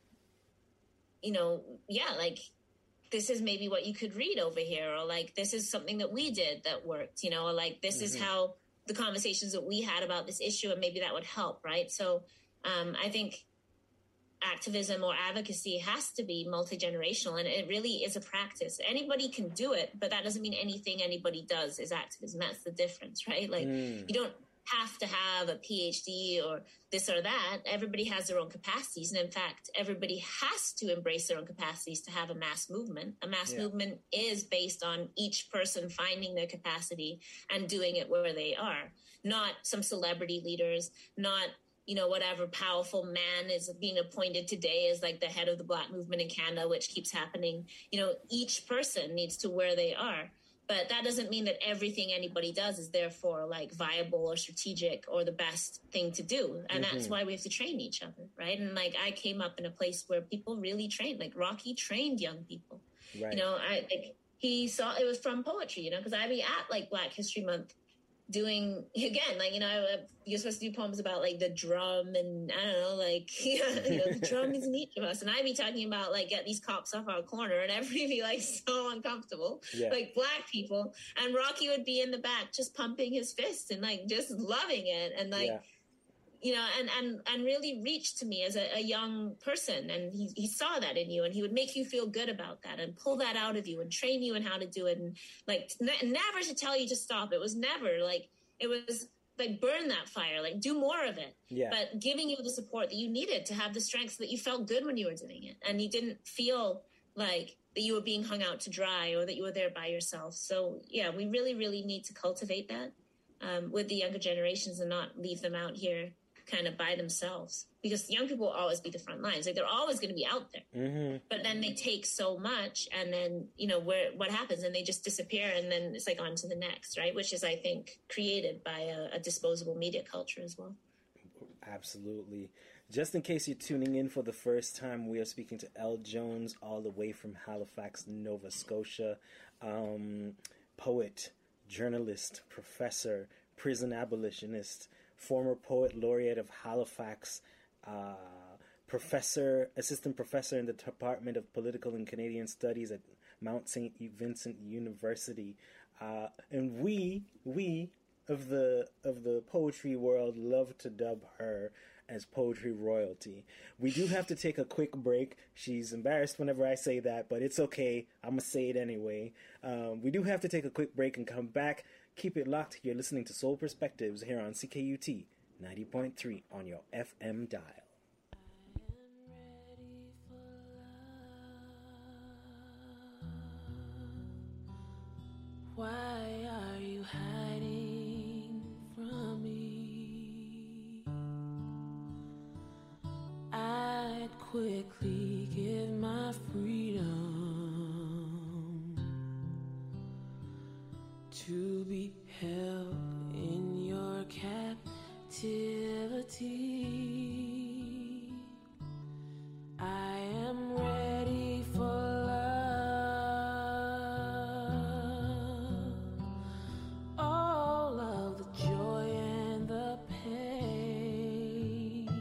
you know, yeah, like, this is maybe what you could read over here, or like, this is something that we did that worked, you know, or like, this mm-hmm. is how the conversations that we had about this issue, and maybe that would help. Right. So um, I think activism or advocacy has to be multi-generational, and it really is a practice. Anybody can do it, but that doesn't mean anything anybody does is activism. That's the difference, right? Like mm. you don't have to have a P H D or this or that. Everybody has their own capacities. And in fact, everybody has to embrace their own capacities to have a mass movement. A mass yeah. movement is based on each person finding their capacity and doing it where they are, not some celebrity leaders, not, you know, whatever powerful man is being appointed today as like the head of the Black movement in Canada, which keeps happening. You know, each person needs to where they are. But that doesn't mean that everything anybody does is therefore like viable or strategic or the best thing to do. And mm-hmm. that's why we have to train each other, right? And like I came up in a place where people really trained, like Rocky trained young people. Right. You know, I like he saw it was from poetry, you know, because I'd be at like Black History Month doing, again, like, you know, you're supposed to do poems about like the drum and I don't know, like, you know, the drum is in each of us. And I'd be talking about like, get these cops off our corner, and everybody be like so uncomfortable, yeah. like Black people. And Rocky would be in the back just pumping his fist and like just loving it. And like, yeah. you know, and, and, and really reached to me as a, a young person. And he, he saw that in you, and he would make you feel good about that and pull that out of you and train you in how to do it. And like, n- never to tell you to stop. It was never like, it was like burn that fire, like do more of it. Yeah. But giving you the support that you needed to have the strength so that you felt good when you were doing it. And you didn't feel like that you were being hung out to dry or that you were there by yourself. So yeah, we really, really need to cultivate that um, with the younger generations and not leave them out here kind of by themselves, because young people will always be the front lines. Like they're always going to be out there, mm-hmm. but then they take so much, and then, you know, where, what happens, and they just disappear, and then it's like on to the next, right? Which is, I think, created by a, a disposable media culture as well. Absolutely. Just in case you're tuning in for the first time, we are speaking to Elle Jones all the way from Halifax, Nova Scotia. Um, poet, journalist, professor, prison abolitionist, former poet laureate of Halifax, uh, professor, assistant professor in the Department of Political and Canadian Studies at Mount Saint Vincent University. Uh, and we, we of the of the poetry world love to dub her as poetry royalty. We do have to take a quick break. She's embarrassed whenever I say that, but it's okay. I'm going to say it anyway. Um, we do have to take a quick break and come back. Keep it locked. You're listening to Soul Perspectives here on C K U T ninety point three on your F M dial. Why are you hiding from me? I'd quickly give my freedom to be held in your captivity. I am ready for love, all of the joy and the pain,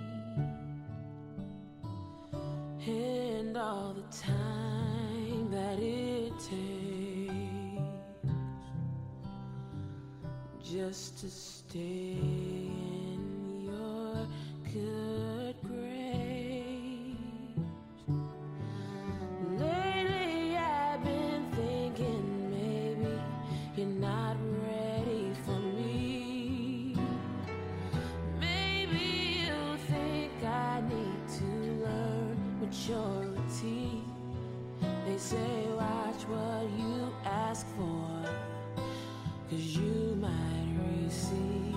and all the time that it takes just to stay in your good grace. Lately I've been thinking maybe you're not ready for me. Maybe you think I need to learn maturity. They say watch what you ask for, 'cause you might receive.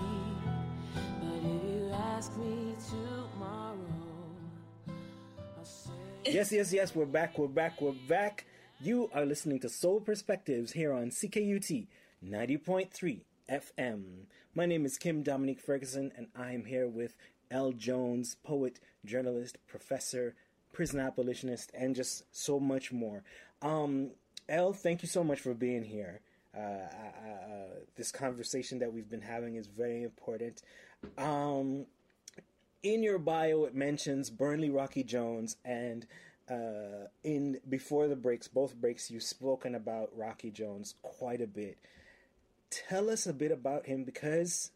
But if you ask me tomorrow, I'll say... Yes, yes, yes, we're back, we're back, we're back. You are listening to Soul Perspectives here on C K U T ninety point three F M. My name is Kim Dominique Ferguson, and I am here with Elle Jones, poet, journalist, professor, prison abolitionist, and just so much more. Um, Elle, thank you so much for being here. Uh, uh, this conversation that we've been having is very important. Um, in your bio, it mentions Burnley Rocky Jones, and uh, in before the breaks, both breaks, you've spoken about Rocky Jones quite a bit. Tell us a bit about him, because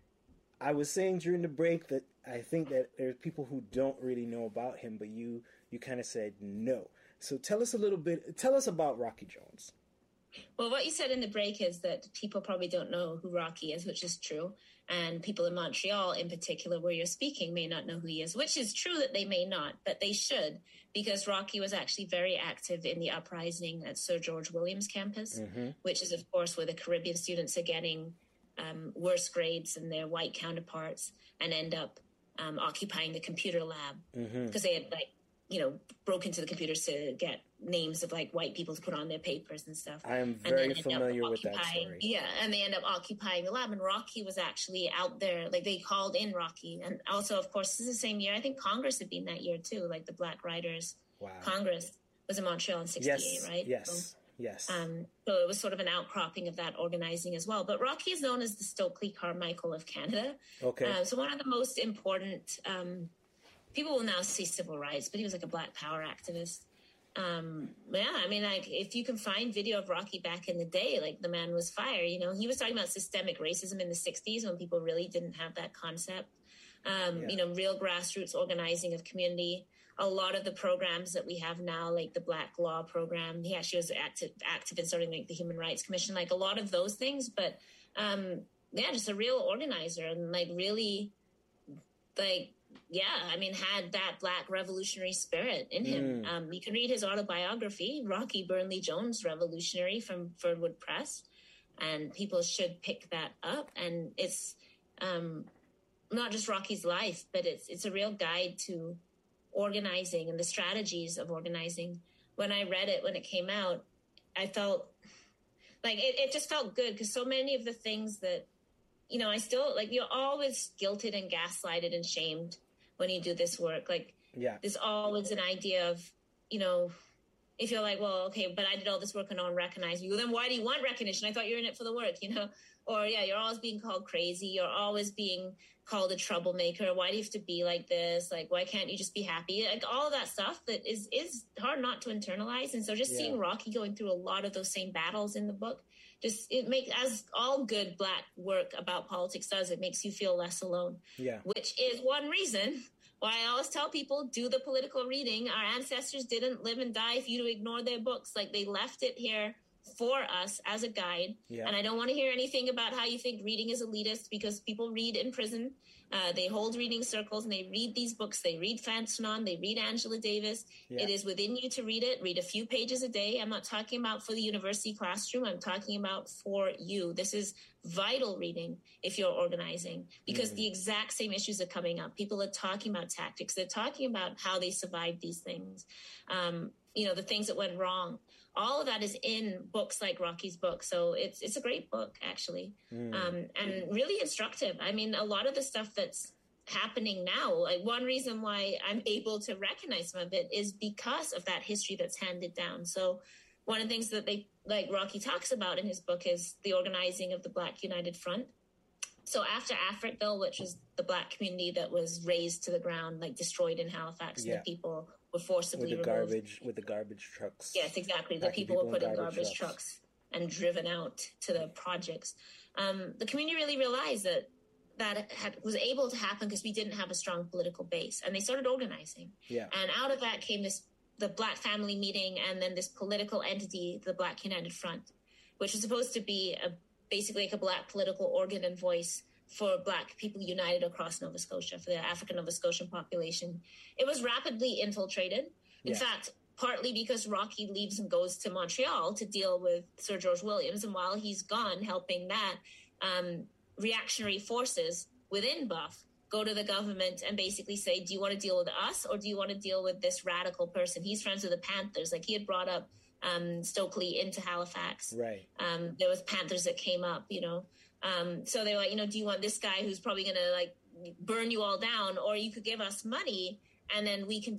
I was saying during the break that I think that there's people who don't really know about him, but you you kind of said no. So tell us a little bit. Tell us about Rocky Jones. Well, what you said in the break is that people probably don't know who Rocky is, which is true. And people in Montreal, in particular, where you're speaking, may not know who he is, which is true that they may not, but they should, because Rocky was actually very active in the uprising at Sir George Williams campus, mm-hmm. which is, of course, where the Caribbean students are getting um, worse grades than their white counterparts and end up um, occupying the computer lab because mm-hmm. they had, like, you know, broke into the computers to get names of like white people to put on their papers and stuff. I am very familiar with that story. Yeah, and they end up occupying the lab. And Rocky was actually out there, like they called in Rocky. And also, of course, this is the same year. I think Congress had been that year too, like the Black Writers wow. Congress was in Montreal in sixty-eight, yes, right? Yes, so, yes. Um, so it was sort of an outcropping of that organizing as well. But Rocky is known as the Stokely Carmichael of Canada. Okay. Uh, so one of the most important... Um, people will now see civil rights, but he was like a Black Power activist. Um, yeah, I mean, like, if you can find video of Rocky back in the day, like, the man was fire, you know? He was talking about systemic racism in the sixties when people really didn't have that concept. Um, yeah. You know, real grassroots organizing of community. A lot of the programs that we have now, like the Black Law program, he actually was active, active in starting, like, the Human Rights Commission, like, a lot of those things. But um, yeah, just a real organizer and like really like, yeah, I mean, had that Black revolutionary spirit in him. Mm. Um, you can read his autobiography, Rocky Burnley Jones, Revolutionary, from Fernwood Press, and people should pick that up. And it's um, not just Rocky's life, but it's it's a real guide to organizing and the strategies of organizing. When I read it, when it came out, I felt like it, it just felt good because so many of the things that, you know, I still like, you're always guilted and gaslighted and shamed when you do this work. Like, yeah, there's always an idea of, you know, if you're like, well, okay, but I did all this work and no one recognized me. Well, then why do you want recognition? I thought you were in it for the work, you know? Or, yeah, you're always being called crazy. You're always being called a troublemaker. Why do you have to be like this? Like, why can't you just be happy? Like, all of that stuff that is, is hard not to internalize. And so just yeah. seeing Rocky going through a lot of those same battles in the book, just it makes, as all good Black work about politics does, it makes you feel less alone. Yeah. Which is one reason why I always tell people, do the political reading. Our ancestors didn't live and die for you to ignore their books. Like, they left it here for us as a guide. Yeah. And I don't want to hear anything about how you think reading is elitist, because people read in prison. Uh, they hold reading circles and they read these books. They read Frantz Fanon. They read Angela Davis. Yeah. It is within you to read it. Read a few pages a day. I'm not talking about for the university classroom. I'm talking about for you. This is vital reading if you're organizing, because mm. the exact same issues are coming up. People are talking about tactics. They're talking about how they survived these things. Um, you know, the things that went wrong. All of that is in books like Rocky's book. So it's it's a great book, actually, mm. um, and really instructive. I mean, a lot of the stuff that's happening now, like one reason why I'm able to recognize some of it is because of that history that's handed down. So one of the things that they, like Rocky talks about in his book, is the organizing of the Black United Front. So after Africville, which was the Black community that was razed to the ground, like destroyed in Halifax, yeah. and the people were forcibly with the removed. garbage with the garbage trucks. Yes, exactly. The people, people were put in garbage, garbage trucks. trucks and driven out to the projects. Um, the community really realized that that had, was able to happen because we didn't have a strong political base, and they started organizing. Yeah. And out of that came this the Black Family Meeting, and then this political entity, the Black United Front, which was supposed to be a basically like a Black political organ and voice for Black people united across Nova Scotia, for the African Nova Scotian population. It was rapidly infiltrated. In yeah. fact, partly because Rocky leaves and goes to Montreal to deal with Sir George Williams. And while he's gone helping that, um, reactionary forces within Buff go to the government and basically say, do you want to deal with us or do you want to deal with this radical person? He's friends with the Panthers. Like, he had brought up um, Stokely into Halifax. Right. Um, there was Panthers that came up, you know. Um, so they were like, you know, do you want this guy who's probably going to like burn you all down, or you could give us money and then we can